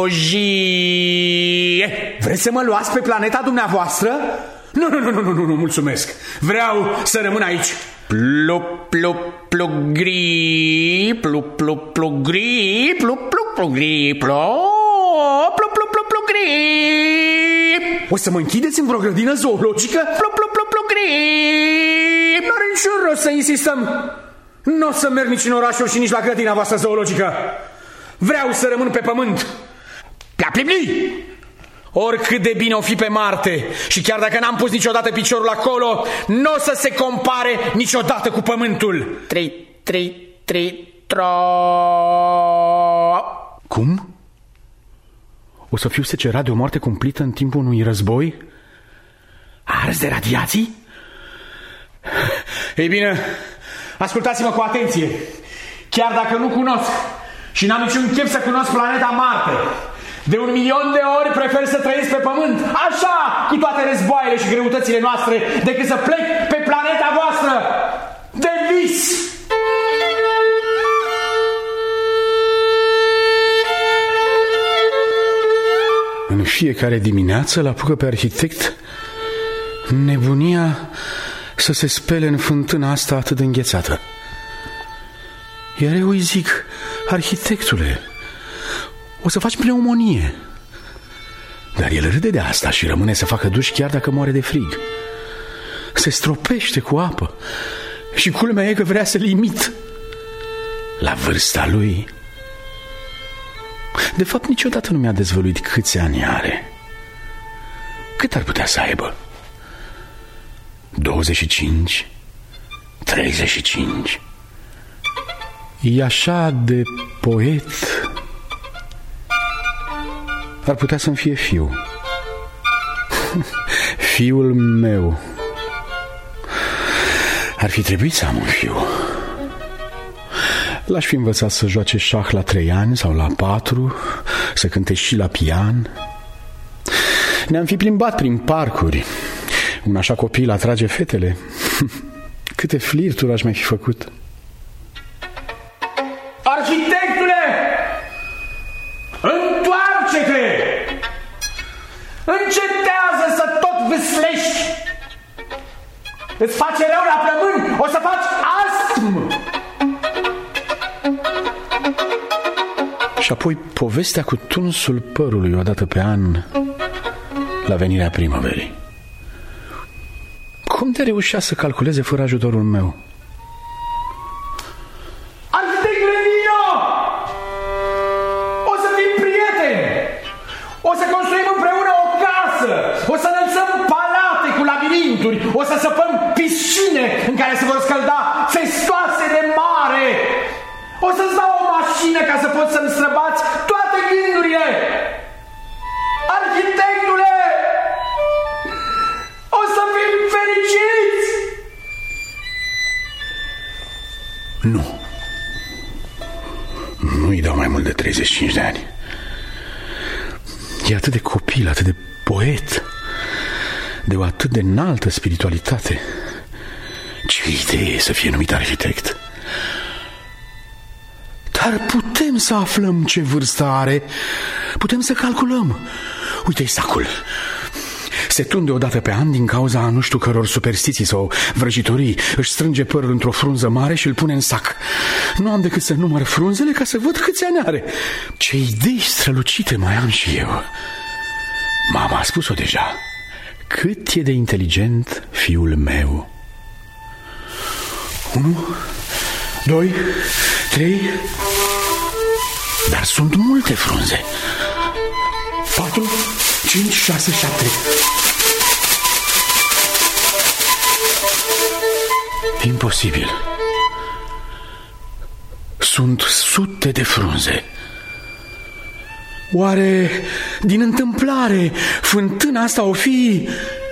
fluji. Vreți să mă luați pe planeta dumneavoastră? Nu, nu, nu, nu, nu, nu, mulțumesc. Vreau să rămân aici. Plu, plu, plu, gri. Plu, plu, plu, gri. Plu, plu, plu, gri. Plu, plu, plu, plu, plu, gri. O să mă închideți în vreo grădină zoologică? Plu, plu, plu, plu, gri. N-are niciun rost să insistăm. Nu o să merg nici în orașul și nici la grădina voastră zoologică. Vreau să rămân pe pământ. Pla-pli-pli! Oricât de bine o fi pe Marte și chiar dacă n-am pus niciodată piciorul acolo, nu o să se compare niciodată cu pământul. Tri, tri, tri, tro... Cum? O să fiu secerat de o moarte cumplită în timpul unui război? Ars de radiații? Ei bine, ascultați-mă cu atenție. Chiar dacă nu cunosc și n-am niciun chef să cunosc planeta Marte, de un milion de ori prefer să trăiesc pe pământ, așa, cu toate războaiele și greutățile noastre, decât să plec pe planeta voastră de vis. În fiecare dimineață îl apucă pe arhitect nebunia să se spele în fântâna asta atât de înghețată. Iar eu îi zic: arhitectule, o să faci pneumonie. Dar el râde de asta și rămâne să facă duș chiar dacă moare de frig. Se stropește cu apă și culmea e că vrea să-l imit. La vârsta lui. De fapt, niciodată nu mi-a dezvăluit câți ani are. Cât ar putea să aibă? douăzeci și cinci? treizeci și cinci? E așa de poet. Ar putea să-mi fie fiu. Fiul meu. Ar fi trebuit să am un fiu. L-aș fi învățat să joace șah la trei ani sau la patru, să cânte și la pian. Ne-am fi plimbat prin parcuri. Un așa copil atrage fetele. Câte flirturi aș mai fi făcut. Arhitectule! Întoarce-te! Încetează să tot vâslești! Îți face rău la plămâni! O să faci astm! Și apoi povestea cu tunsul părului odată pe an la venirea primăverii. Cum de reușea să calculeze fără ajutorul meu? Arhitectule Vino! O să fim prieteni! O să construim împreună o casă! O să înălțăm palate cu labirinturi! O să săpăm piscine în care se vor scălda festoase de mare! O să-ți dau o mașină ca să poți să-mi străbați toate gândurile! Arhitectule! O să fim fericiți! Nu. Nu-i dau mai mult de treizeci și cinci de ani. E atât de copil, atât de poet. de o atât de înaltă spiritualitate. Ce idee să fie numit arhitect! Dar putem să aflăm ce vârstă are. Putem să calculăm. Uite-i sacul. Se tunde o dată pe an din cauza nu știu căror superstiții sau vrăjitorii. Își strânge părul într-o frunză mare și îl pune în sac. Nu am decât să număr frunzele ca să văd câți ani are. Ce idei strălucite mai am și eu. Mama a spus-o deja. Cât e de inteligent fiul meu. Unu, doi, trei. Dar sunt multe frunze. Patru, cinci, șase, șapte. Imposibil. Sunt sute de frunze. Oare din întâmplare fântâna asta o fi?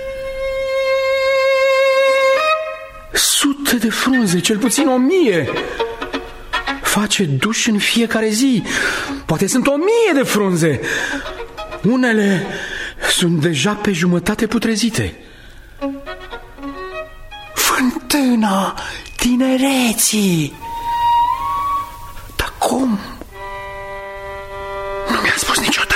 Sute de frunze, cel puțin o mie. Face duș în fiecare zi. Poate sunt o mie de frunze. Unele sunt deja pe jumătate putrezite. Fântâna tinereții. Dar cum? Nu mi-a spus niciodată.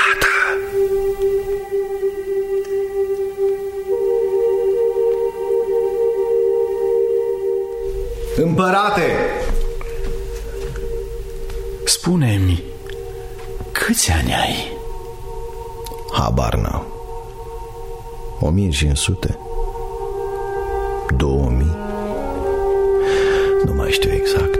Împărate! Spune-mi, câți ani ai? Habar n-am. o mie cinci sute? două mii? Nu mai știu exact.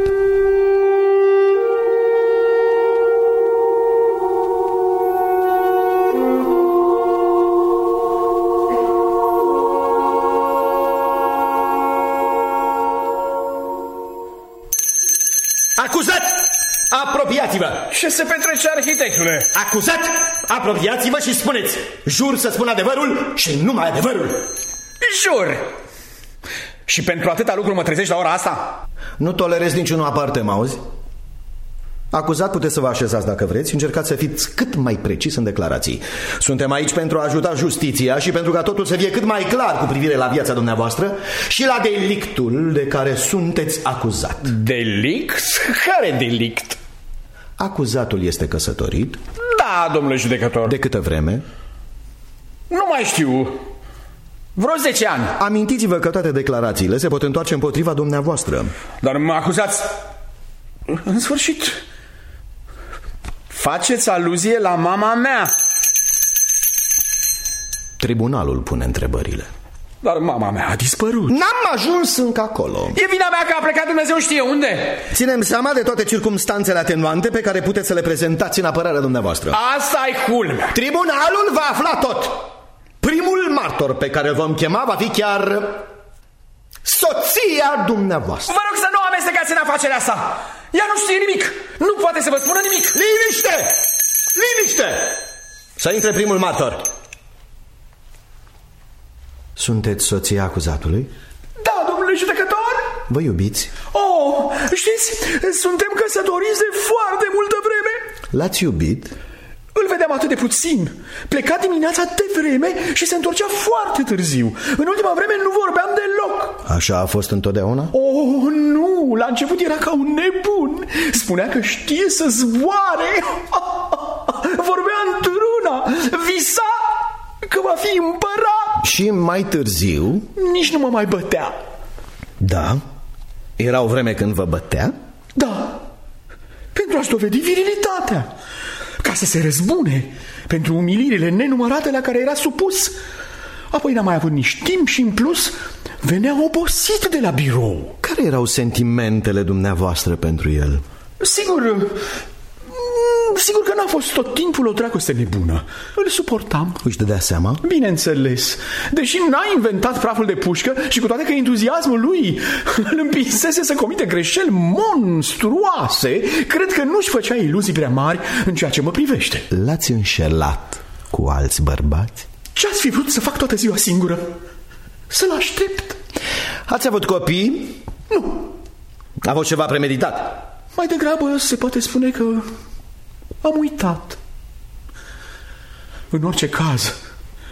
Acuzat! Apropiați-vă! Ce se petrece, arhitectule? Acuzat! Apropiați-vă și spuneți. Jur să spun adevărul și numai adevărul. Jur! Și pentru atâta lucru mă trezești la ora asta? Nu tolerez niciunul aparte, mă auzi? Acuzat, puteți să vă așezați dacă vreți. Încercați să fiți cât mai precis în declarații. Suntem aici pentru a ajuta justiția și pentru ca totul să fie cât mai clar cu privire la viața dumneavoastră și la delictul de care sunteți acuzat. Delict? Care delict? Acuzatul este căsătorit. Da, domnule judecător. De câtă vreme? Nu mai știu. Vreo zece ani. Amintiți-vă că toate declarațiile se pot întoarce împotriva dumneavoastră. Dar mă acuzați... În sfârșit... Faceți aluzie la mama mea. Tribunalul pune întrebările. Dar mama mea a dispărut. N-am ajuns încă acolo. E vina mea că a plecat Dumnezeu știe unde. Ținem seama de toate circumstanțele atenuante pe care puteți să le prezentați în apărarea dumneavoastră. Asta-i culmea. Tribunalul va afla tot. Primul martor pe care îl vom chema va fi chiar soția dumneavoastră. Vă rog să nu amestecați în afacerea asta. Ea nu știe nimic. Nu poate să vă spună nimic. Liniște! Liniște! Să intre primul martor. Sunteți soția acuzatului? Da, domnule judecător. Vă iubiți? Oh, știți, suntem căsătoriți de foarte multă vreme. L-ați iubit? Îl vedeam atât de puțin. Pleca dimineața de vreme și se întorcea foarte târziu. În ultima vreme nu vorbeam deloc. Așa a fost întotdeauna? Oh, nu, la început era ca un nebun. Spunea că știe să zboare. Vorbea într-una. Visa că va fi împărat. Și mai târziu? Nici nu mă mai bătea. Da? Era o vreme când vă bătea? Da, pentru a-și dovedi virilitatea, ca să se răzbune pentru umilirile nenumărate la care era supus. Apoi n-a mai avut nici timp și în plus venea obosit de la birou. Care erau sentimentele dumneavoastră pentru el? Sigur, sigur că n-a fost tot timpul o dragoste nebună. Îl suportam. Își dădea seama? Bineînțeles. Deși n-a inventat praful de pușcă și cu toate că entuziasmul lui îl împinsese să comite greșeli monstruoase, cred că nu-și făcea iluzii prea mari în ceea ce mă privește. L-ați înșelat cu alți bărbați? Ce-ați fi vrut să fac toată ziua singură? Să-l aștept? Ați avut copii? Nu. A fost ceva premeditat? Mai degrabă se poate spune că am uitat. În orice caz,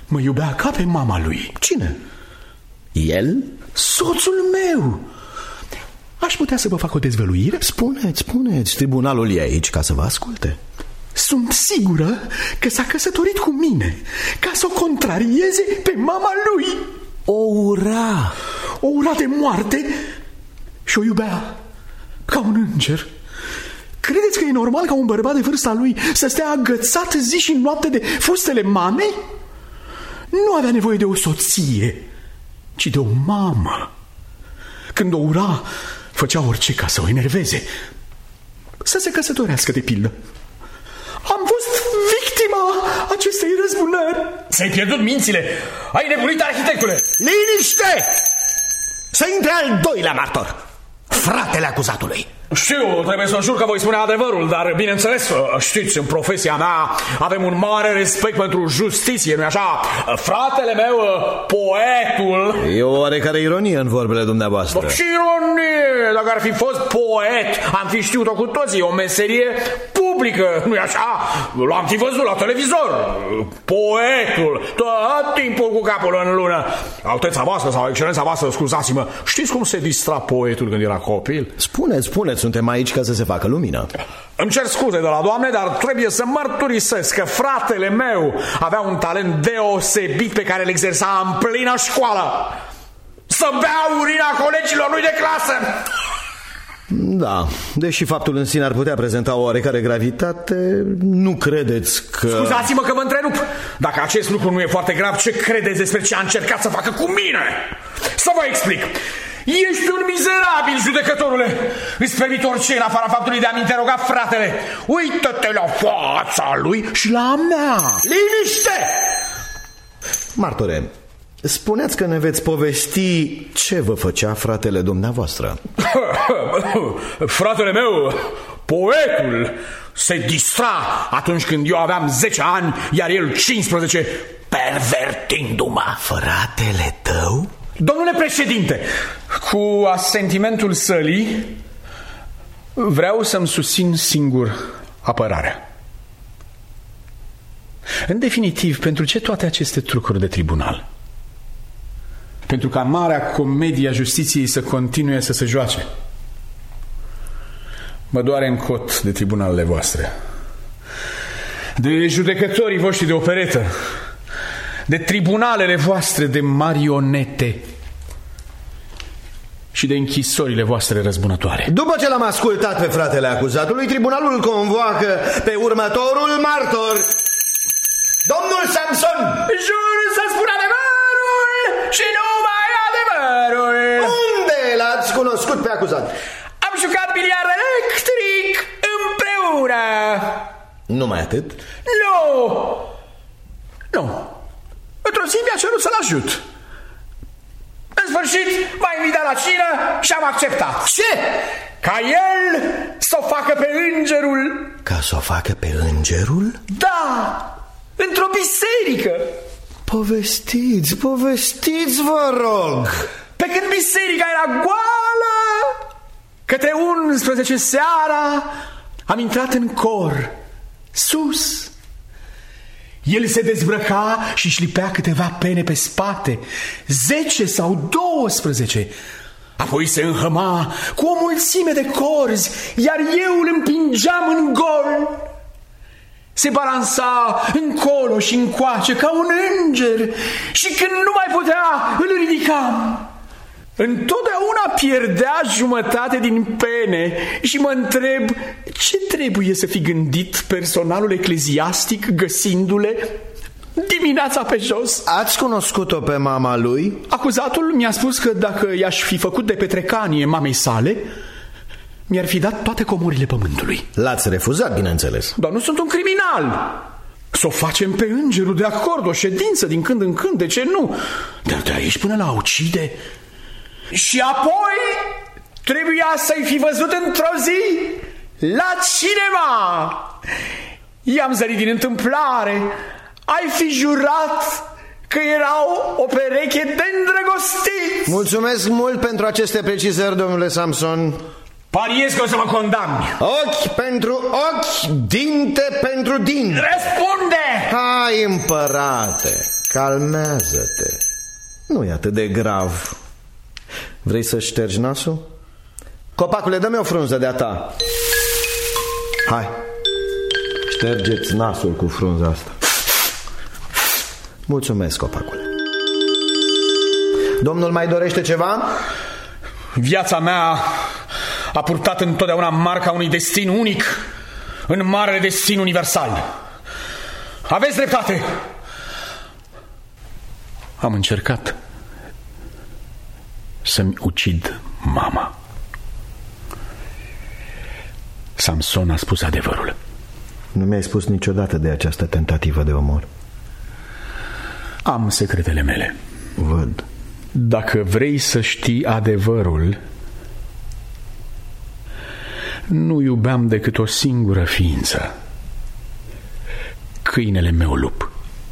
mă iubea ca pe mama lui. Cine? El? Soțul meu. Aș putea să vă fac o dezvăluire? Spuneți, spuneți, tribunalul e aici ca să vă asculte. Sunt sigură că s-a căsătorit cu mine ca să o contrarieze pe mama lui. O ura. O ura de moarte și o iubea ca un înger. Credeți că e normal ca un bărbat de vârsta lui să stea agățat zi și noapte de fustele mamei? Nu avea nevoie de o soție, ci de o mamă. Când o ura, făcea orice ca să o enerveze. Să se căsătorească, de pildă. Am fost victima acestei răzbunări. Ți-ai pierdut mințile. Ai nebunit, arhitectule. Liniște! Să intre al doilea martor, fratele acuzatului. Știu, trebuie să jur că voi spune adevărul, dar bineînțeles, știți, în profesia mea avem un mare respect pentru justiție, nu-i așa? Fratele meu, poetul... E o oarecare ironie în vorbele dumneavoastră. Ce ironie! Dacă ar fi fost poet, am fi știut-o cu toții, o meserie publică, nu-i așa? L-am fi văzut la televizor. Poetul, tot timpul cu capul în lună. Alteța voastră sau excelența voastră, scuzați-mă, știți cum se distra poetul când era copil? Spuneți, spuneți, suntem aici ca să se facă lumină. Îmi cer scuze de la doamne, dar trebuie să mărturisesc că fratele meu avea un talent deosebit pe care îl exersa în plină școală. Să bea urina colegilor lui de clasă. Da, deși faptul în sine ar putea prezenta o oarecare gravitate, nu credeți că... Scuzați-mă că vă întrerup. Dacă acest lucru nu e foarte grav, ce credeți despre ce a încercat să facă cu mine? Să vă explic. Ești un mizerabil, judecătorule. Îți permit orice în afara faptului de a-mi interoga fratele. Uită-te la fața lui și la a mea. Liniște! Martore, spuneați că ne veți povesti ce vă făcea fratele dumneavoastră. Fratele meu, poetul, se distra atunci când eu aveam zece ani, iar el cincisprezece, pervertindu-mă. Fratele tău? Domnule președinte, cu asentimentul sălii, vreau să-mi susțin singur apărarea. În definitiv, pentru ce toate aceste trucuri de tribunal? Pentru ca marea comedie a justiției să continue să se joace. Mă doare în cot de tribunalele voastre, de judecătorii voștri de operetă, de tribunalele voastre de marionete și de închisorile voastre răzbunătoare. După ce l-am ascultat pe fratele acuzatului, tribunalul convoacă pe următorul martor, domnul Samson. Jur să spun adevărul și numai adevărul. Unde l-ați cunoscut pe acuzat? Am jucat biliard electric împreună. Numai atât? Nu. Nu. Într-o zi mi-a cerut să-l ajut. În sfârșit m-a invitat la cină și am acceptat. Ce? Ca el să o facă pe îngerul. Ca să o facă pe îngerul? Da, într-o biserică. Povestiți, povestiți, vă rog. Pe când biserica era goală, către unsprezece seara am intrat în cor, sus. El se dezbrăca și își lipea câteva pene pe spate, zece sau douăsprezece. Apoi se înhăma cu o mulțime de corzi, iar eu îl împingeam în gol. Se balansa încolo și încoace ca un înger și când nu mai putea, îl ridicam. Întotdeauna pierdea jumătate din pene și mă întreb ce trebuie să fi gândit personalul ecleziastic găsindu-le dimineața pe jos. Ați cunoscut-o pe mama lui? Acuzatul mi-a spus că dacă i-aș fi făcut de petrecanie mamei sale, mi-ar fi dat toate comorile pământului. L-ați refuzat, bineînțeles. Dar nu sunt un criminal. Să o facem pe îngerul de acord, o ședință din când în când, de ce nu? Dar de aici până la ucide... Și apoi trebuia să-i fi văzut într-o zi la cinema. I-am zărit din întâmplare. Ai fi jurat că erau o pereche de îndrăgostiți. Mulțumesc mult pentru aceste precizări, domnule Samson. Pariez că o să mă condamni. Ochi pentru ochi, dinte pentru dinte. Răspunde! Hai, împărate, Calmează-te. Nu e atât de grav. Vrei să ștergi nasul? Copacule, dă-mi o frunză de-a ta. Hai, ștergeți nasul cu frunza asta. Mulțumesc, Copacule. Domnul mai dorește ceva? Viața mea a purtat întotdeauna marca unui destin unic în marele destin universal. Aveți dreptate. Am încercat să-mi ucid mama. Samson a spus adevărul. Nu mi-ai spus niciodată de această tentativă de omor. Am secretele mele. Văd. Dacă vrei să știi adevărul, nu iubeam decât o singură ființă, câinele meu lup.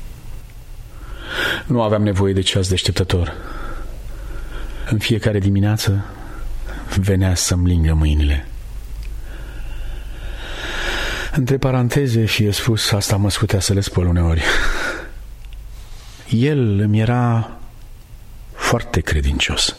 Nu aveam nevoie de ceas deșteptător. În fiecare dimineață venea să-mi lingă mâinile. Între paranteze fie spus, asta mă scutea să le spăl uneori. El îmi era foarte credincios.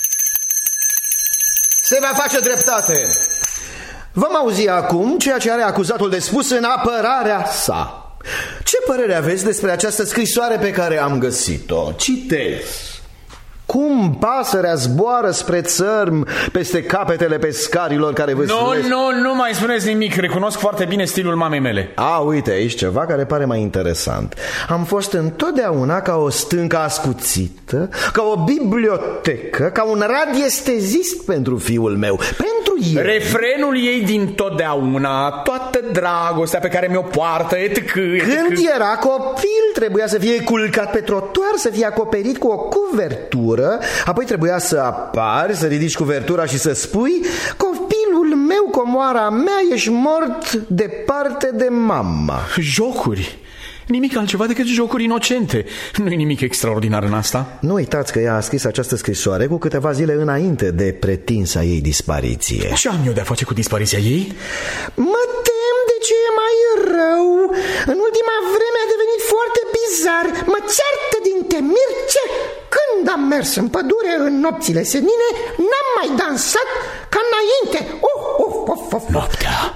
Se va face dreptate. Vom auzi acum ceea ce are acuzatul de spus în apărarea sa. Ce părere aveți despre această scrisoare pe care am găsit-o? Citez. Cum pasărea zboară spre țărm peste capetele pescarilor care vă Nu, nu, nu mai spuneți nimic. Recunosc foarte bine stilul mamei mele. A, uite aici ceva care pare mai interesant. Am fost întotdeauna ca o stâncă ascuțită, ca o bibliotecă, ca un radiestezist pentru fiul meu, pentru el. Refrenul ei din totdeauna, toată dragostea pe care mi-o poartă, et cetera. Când era copil trebuia să fie culcat pe trotuar, să fie acoperit cu o cuvertură, apoi trebuia să apari, să ridici cuvertura și să spui: copilul meu, comoara mea, ești mort departe de mama. Jocuri. Nimic altceva decât jocuri inocente. Nu-i nimic extraordinar în asta. Nu uitați că ea a scris această scrisoare cu câteva zile înainte de pretinsa ei dispariție. Ce am eu de-a face cu dispariția ei? Mă tem de ce e mai rău. În ultima vreme a devenit foarte bizar. Mă ceartă din temir ce... Când am mers în pădure în nopțile senine, n-am mai dansat ca înainte. Of, of, of, of. Noaptea.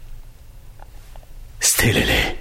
Stelele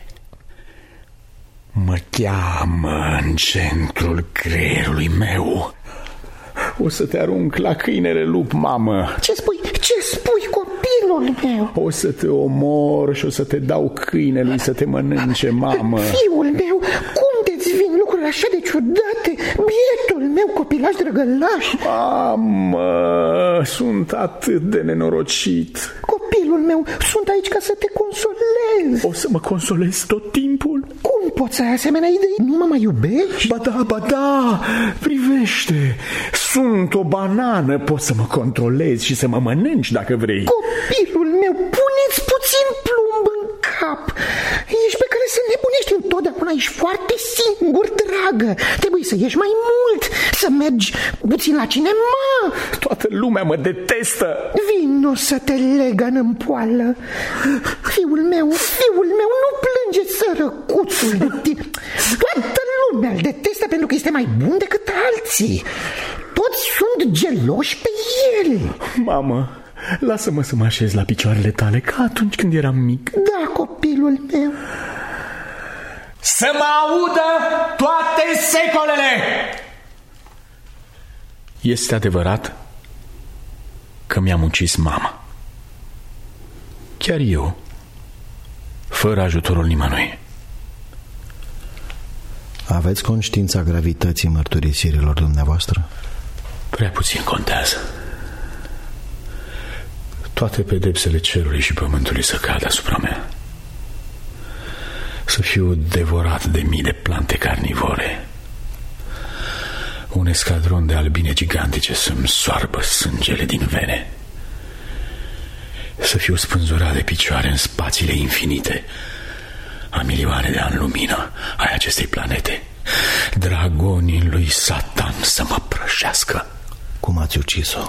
mă cheamă în centrul creierului meu. O să te arunc la câinele lup, mamă. Ce spui? Ce spui, copilul meu? O să te omor și o să te dau câinelui să te mănânce, mamă. Fiul meu, cum te-ți vin lucruri așa de ciudate? Bietul meu copilaș drăgălaș. Mamă, sunt atât de nenorocit. Copilul meu, sunt aici ca să te consolez. O să mă consolez tot timpul? Cum poți să ai asemenea idei? Nu mă mai iubești? Ba da, ba da, privește. Sunt o banană, poți să mă controlezi și să mă mănânci dacă vrei. Copilul meu, puneți puțin plumb în cap. Ești pe care să nebunești întotdeauna, ești foarte singur, dragă. Trebuie să ieși mai mult, să mergi puțin la cinema. Toată lumea mă detestă. Vino să te legăn în poală. Fiul meu, fiul meu, nu plânge, sărăcuțul de tine. Toată lumea îl detestă pentru că este mai bun decât alții. Toți sunt geloși pe el. Mamă, lasă-mă să mă așez la picioarele tale ca atunci când eram mic. Da, copilul meu. Să mă audă toate secolele! Este adevărat că mi-am ucis mama. Chiar eu, fără ajutorul nimănui. Aveți conștiința gravității mărturisirilor dumneavoastră? Prea puțin contează. Toate pedepsele cerului și pământului să cadă asupra mea. Să fiu devorat de mii de plante carnivore. Un escadron de albine gigantice să-mi soarbă sângele din vene. Să fiu spânzurat de picioare în spațiile infinite a milioane de ani lumină ai acestei planete. Dragonii lui Satan să mă prășească. Cum ați ucis-o?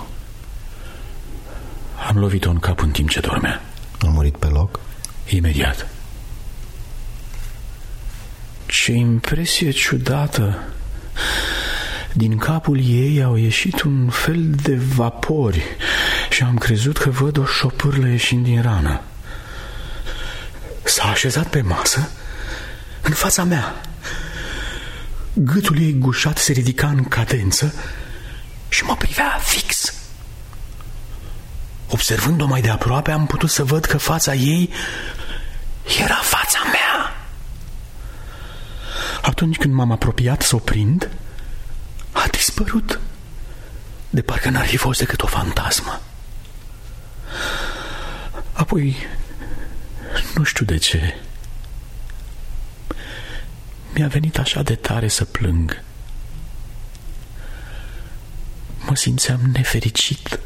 Am lovit-o în cap în timp ce dormea. A murit pe loc? Imediat. Ce impresie ciudată! Din capul ei au ieșit un fel de vapori și am crezut că văd o șopârlă ieșind din rană. S-a așezat pe masă în fața mea. Gâtul ei gușat se ridica în cadență și mă privea fix. Observând-o mai de aproape, am putut să văd că fața ei era fața mea. Atunci când m-am apropiat să o prind, a dispărut, de parcă n-ar fi fost decât o fantasmă. Apoi, nu știu de ce, mi-a venit așa de tare să plâng. Mă simțeam nefericit.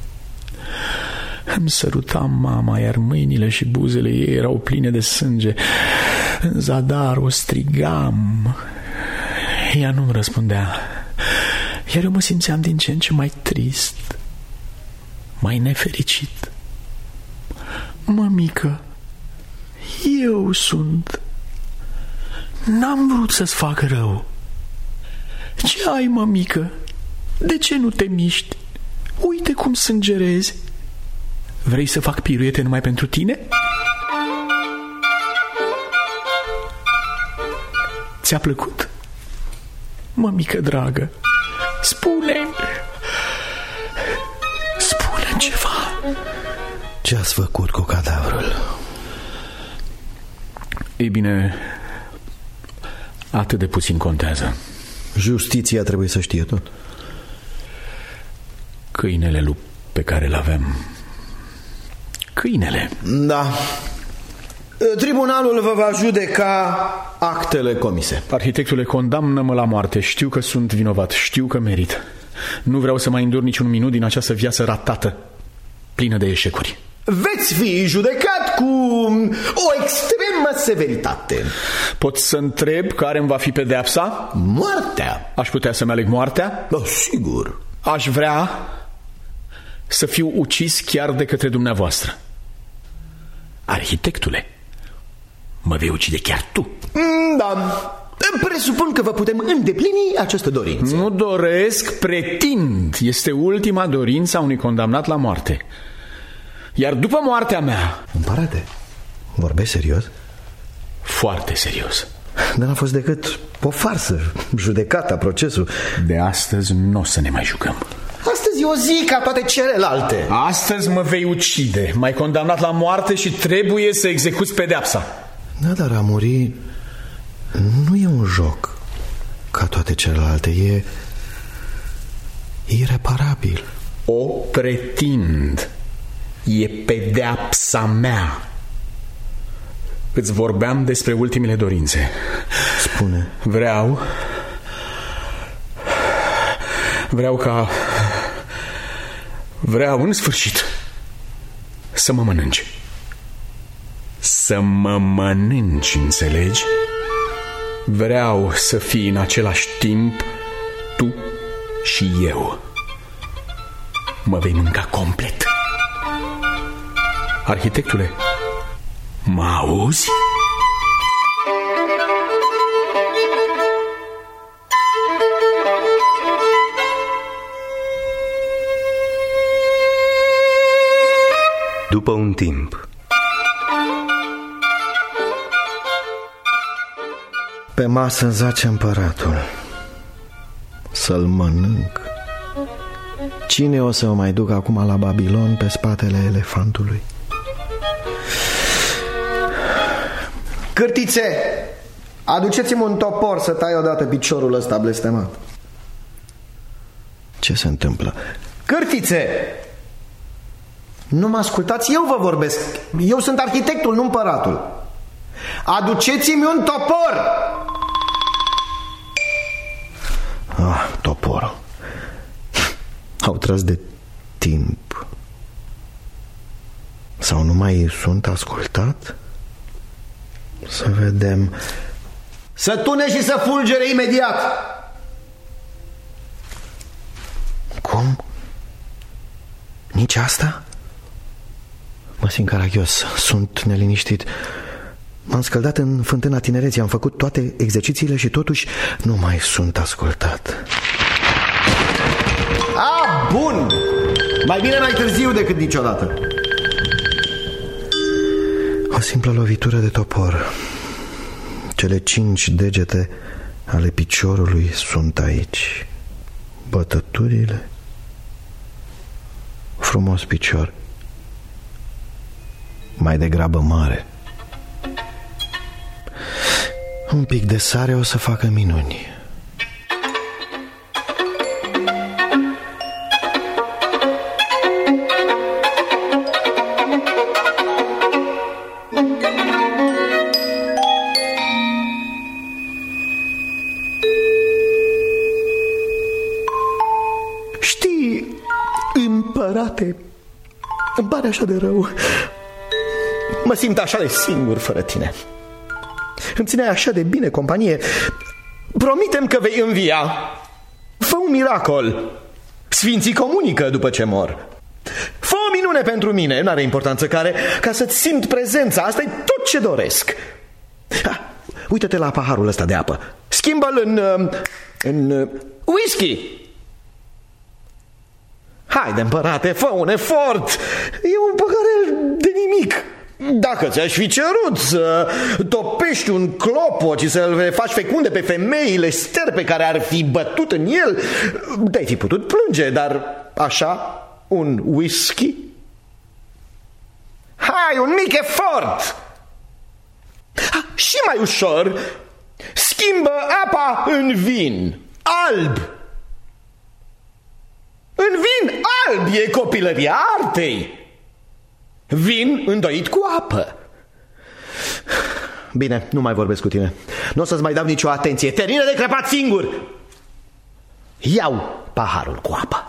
Îmi sărutam mama, iar mâinile și buzele ei erau pline de sânge. În zadar o strigam. Ea nu-mi răspundea, iar eu mă simțeam din ce în ce mai trist, mai nefericit. Mămică, eu sunt. N-am vrut să-ți fac rău. Ce ai, mămică? De ce nu te miști? Uite cum sângerezi. Vrei să fac piruete numai pentru tine? Ți-a plăcut? Mămică dragă, spune Spune ceva. Ce ați făcut cu cadavrul? Ei bine, atât de puțin contează. Justiția trebuie să știe tot. Câinele lup pe care l-aveam. Câinele. Da. Tribunalul vă va judeca actele comise. Arhitectule, condamnă-mă la moarte. Știu că sunt vinovat, știu că merit. Nu vreau să mai îndur niciun minut din această viață ratată, plină de eșecuri. Veți fi judecat cu o extremă severitate. Pot să întreb care îmi va fi pedeapsa? Moartea. Aș putea să-mi aleg moartea? Da, sigur. Aș vrea să fiu ucis chiar de către dumneavoastră. Arhitectule, mă vei ucide chiar tu. Da. Presupun că vă putem îndeplini această dorință. Nu doresc, pretind. Este ultima dorință a unui condamnat la moarte. Iar după moartea mea... Împărate, vorbești serios? Foarte serios. Dar n-a fost decât o farsă, judecata, procesul. De astăzi nu o să ne mai jucăm. Astăzi e o zi ca toate celelalte. Astăzi mă vei ucide. M-ai condamnat la moarte și trebuie să execuți pedeapsa. Da, dar a muri nu e un joc ca toate celelalte. E ireparabil. O pretind. E pedeapsa mea. Îți vorbeam despre ultimele dorințe. Spune. Vreau Vreau ca Vreau în sfârșit să mă mănânci. Să mă mănânci, înțelegi? Vreau să fii în același timp tu și eu. Mă vei mânca complet. Arhitectule, mă auzi? După un timp. Pe masă zace împăratul. Să-l mănânc. Cine o să o mai duc acum la Babilon pe spatele elefantului? Cârtițe, aduceți-mi un topor să tai odată piciorul ăsta blestemat. Ce se întâmplă? Cârtițe! Nu mă ascultați? Eu vă vorbesc. Eu sunt arhitectul, nu împăratul. Aduceți-mi un topor! Ah, toporul. Au tras de timp. Sau nu mai sunt ascultat? Să vedem. Să tune și să fulgere imediat! Cum? Nici asta? Mă simt caragios, sunt neliniștit. M-am scăldat în fântâna tinereții, am făcut toate exercițiile și totuși nu mai sunt ascultat. A, bun! Mai bine mai târziu decât niciodată. O simplă lovitură de topor. Cele cinci degete ale piciorului sunt aici. Bătăturile. Frumos picior. Mai degrabă mare. Un pic de sare o să facă minuni. Știi, împărate, îmi pare așa de rău. Mă simt așa de singur fără tine. Îmi țineai așa de bine companie. Promite-mi că vei învia. Fă un miracol. Sfinții comunică după ce mor. Fă o minune pentru mine, n-are importanță care, ca să-ți simt prezența. Asta e tot ce doresc. Ha, uită-te la paharul ăsta de apă. Schimbă-l în, în whisky. Haide, împărate, fă un efort. E un păhărel de nimic. Dacă ți-aș fi cerut să topești un clopot și să-l faci fecunde pe femeile sterpe care ar fi bătut în el, te-ai fi putut plânge, dar așa, un whisky? Hai, un mic efort! Ha, și mai ușor, schimbă apa în vin alb. În vin alb e copilăria artei. Vin îndoit cu apă. Bine, nu mai vorbesc cu tine. Nu o să-ți mai dau nicio atenție. Termină de crăpat singur. Iau paharul cu apă.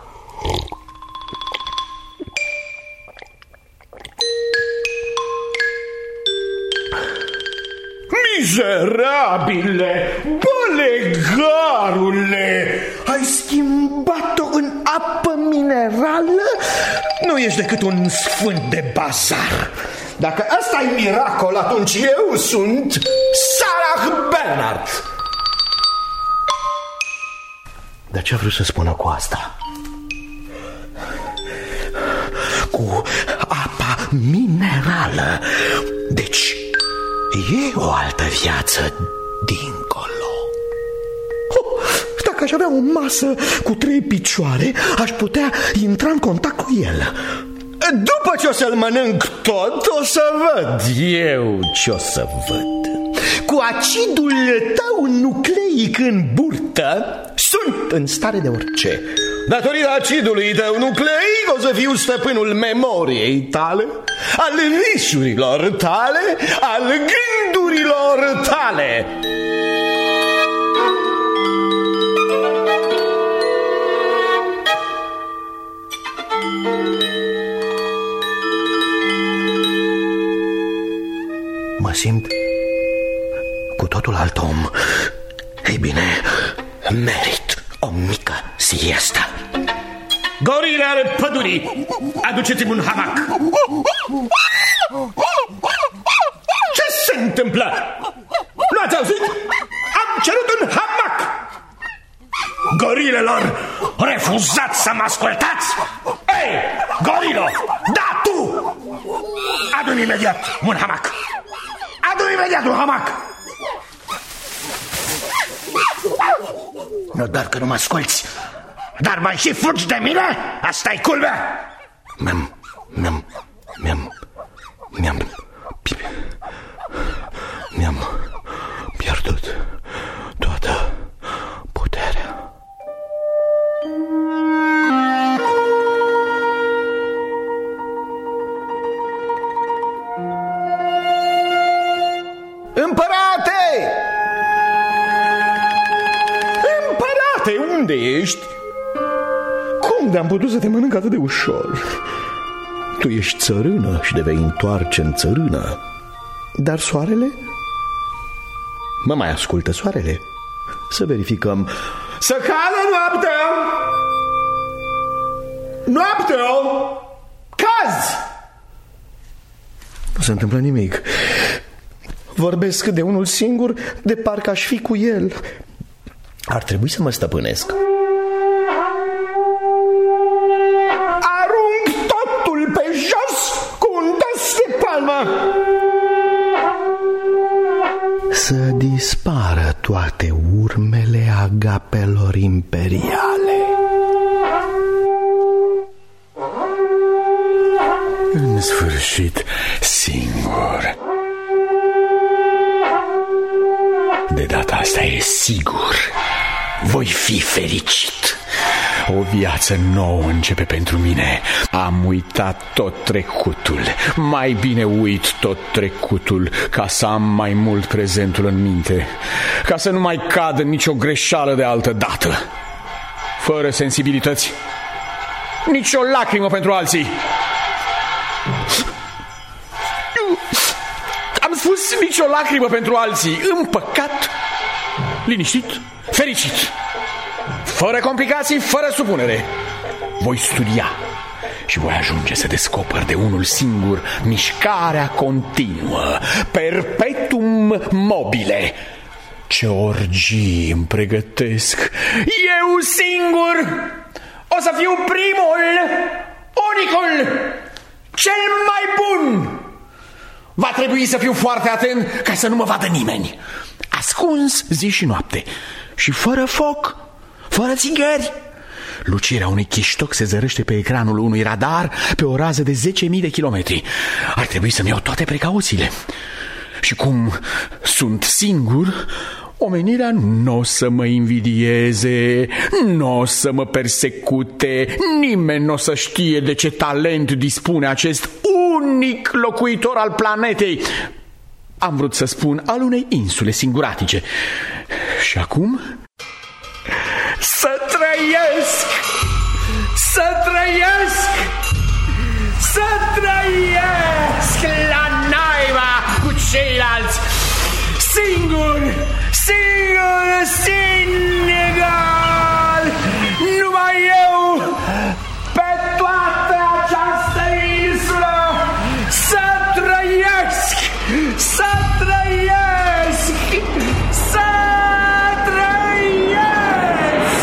Mizerabile, bălegarule, ai schimbat-o în apă minerală? Nu ești decât un sfânt de bazar. Dacă ăsta e miracol, atunci eu sunt Sarah Bernhardt. Dar ce a vrut să spună cu asta? Cu apa minerală. Deci e o altă viață dincolo. Oh, dacă aș avea o masă cu trei picioare, aș putea intra în contact cu el. După ce o să-l mănânc tot, o să văd eu ce o să văd. Cu acidul tău nucleic în burtă sunt în stare de orice. Datorită acidului tău nucleic o să fiu stăpânul memoriei tale, al visurilor tale, al gândurilor tale. Mă simt cu totul alt om. Ei bine, merit o mică siestă. Gorile ale pădurii, aduceți-mi un hamac. Ce se întâmplă? Nu ați auzit? Am cerut un hamac. Gorilelor, refuzați să mă ascultați? Ei, gorilo, da, tu! Adu-mi imediat un hamac. Adu-mi imediat un hamac. Nu doar că nu mă asculți, dar mai și fugi de mine? Asta-i culmea. Mi-am, mi-am, mi-am, mi-am, mi-am pierdut toată puterea. Împărate! Împărate, unde ești? Cum de-am putut să te mănânc atât de ușor? Tu ești țărână și te vei întoarce în țărână. Dar soarele? Mă mai ascultă soarele? Să verificăm. Să cadă noaptea! Noaptea! Cazi! Nu se întâmplă nimic. Vorbesc de unul singur, de parcă aș fi cu el. Ar trebui să mă stăpânesc. Arunc totul pe jos cu un des de palmă. Să dispară toate urmele agapelor imperiale. În sfârșit, singur. De data asta e sigur. Voi fi fericit. O viață nouă începe pentru mine. Am uitat tot trecutul. Mai bine uit tot trecutul, ca să am mai mult prezentul în minte, ca să nu mai cad în nicio greșeală de altă dată. Fără sensibilități, nici o lacrimă pentru alții. Am spus nici o lacrimă pentru alții. Împăcat, liniștit, fericit, fără complicații, fără supunere. Voi studia și voi ajunge să descoper de unul singur mișcarea continuă, perpetuum mobile. Ce orgii îmi pregătesc. Eu singur o să fiu primul, unicul, cel mai bun. Va trebui să fiu foarte atent ca să nu mă vadă nimeni. Ascuns zi și noapte și fără foc, fără țigări. Lucirea unui chiștoc se zărește pe ecranul unui radar pe o rază de zece mii de kilometri. Ar trebui să-mi iau toate precauțiile. Și cum sunt singur, omenirea nu o să mă invidieze, nu o să mă persecute, nimeni nu o să știe de ce talent dispune acest unic locuitor al planetei. Am vrut să spun al unei insule singuratice. Și acum să trăiesc, să trăiesc, să trăiesc la naiba cu ceilalți. Singur, singur, singur, numai eu pe toată această insulă. Să trăiesc, să trăiesc, să trăiesc.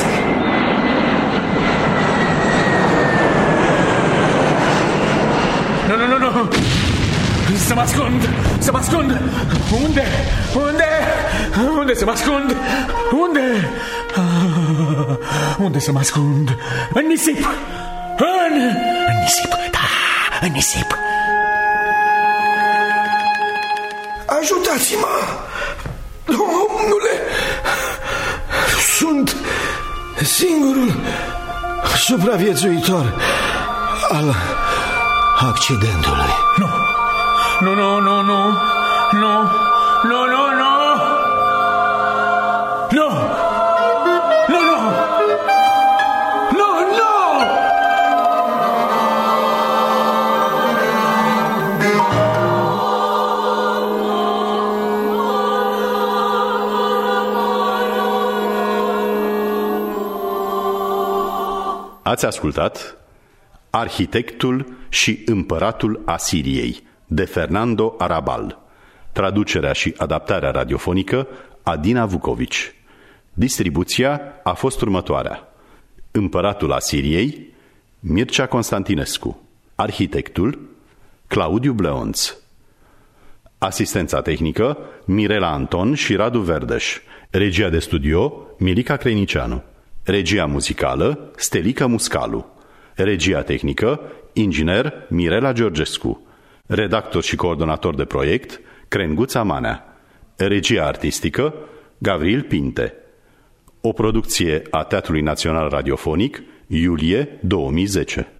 Nu, nu, nu, nu. Să mă ascund, să mă ascund. Unde? Unde? Unde să mă ascund? Unde? Unde să mă ascund? În nisip. În, în nisip, da, în nisip. Ajutați-mă, domnule. Sunt singurul supraviețuitor al accidentului. Nu. Nu, nu, nu, nu, nu, nu, nu, nu, nu, nu, nu, nu, nu. Ați ascultat Arhitectul și Împăratul Asiriei de Fernando Arabal. Traducerea și adaptarea radiofonică Adina Vukovici. Distribuția a fost următoarea: Împăratul Asiriei Mircea Constantinescu, Arhitectul Claudiu Bleonț, asistența tehnică Mirela Anton și Radu Verdeș, regia de studio Milica Crenicianu, regia muzicală Stelica Muscalu, regia tehnică inginer Mirela Georgescu, redactor și coordonator de proiect Crenguța Manea, regia artistică Gavril Pinte. O producție a Teatrului Național Radiofonic, iulie două mii zece.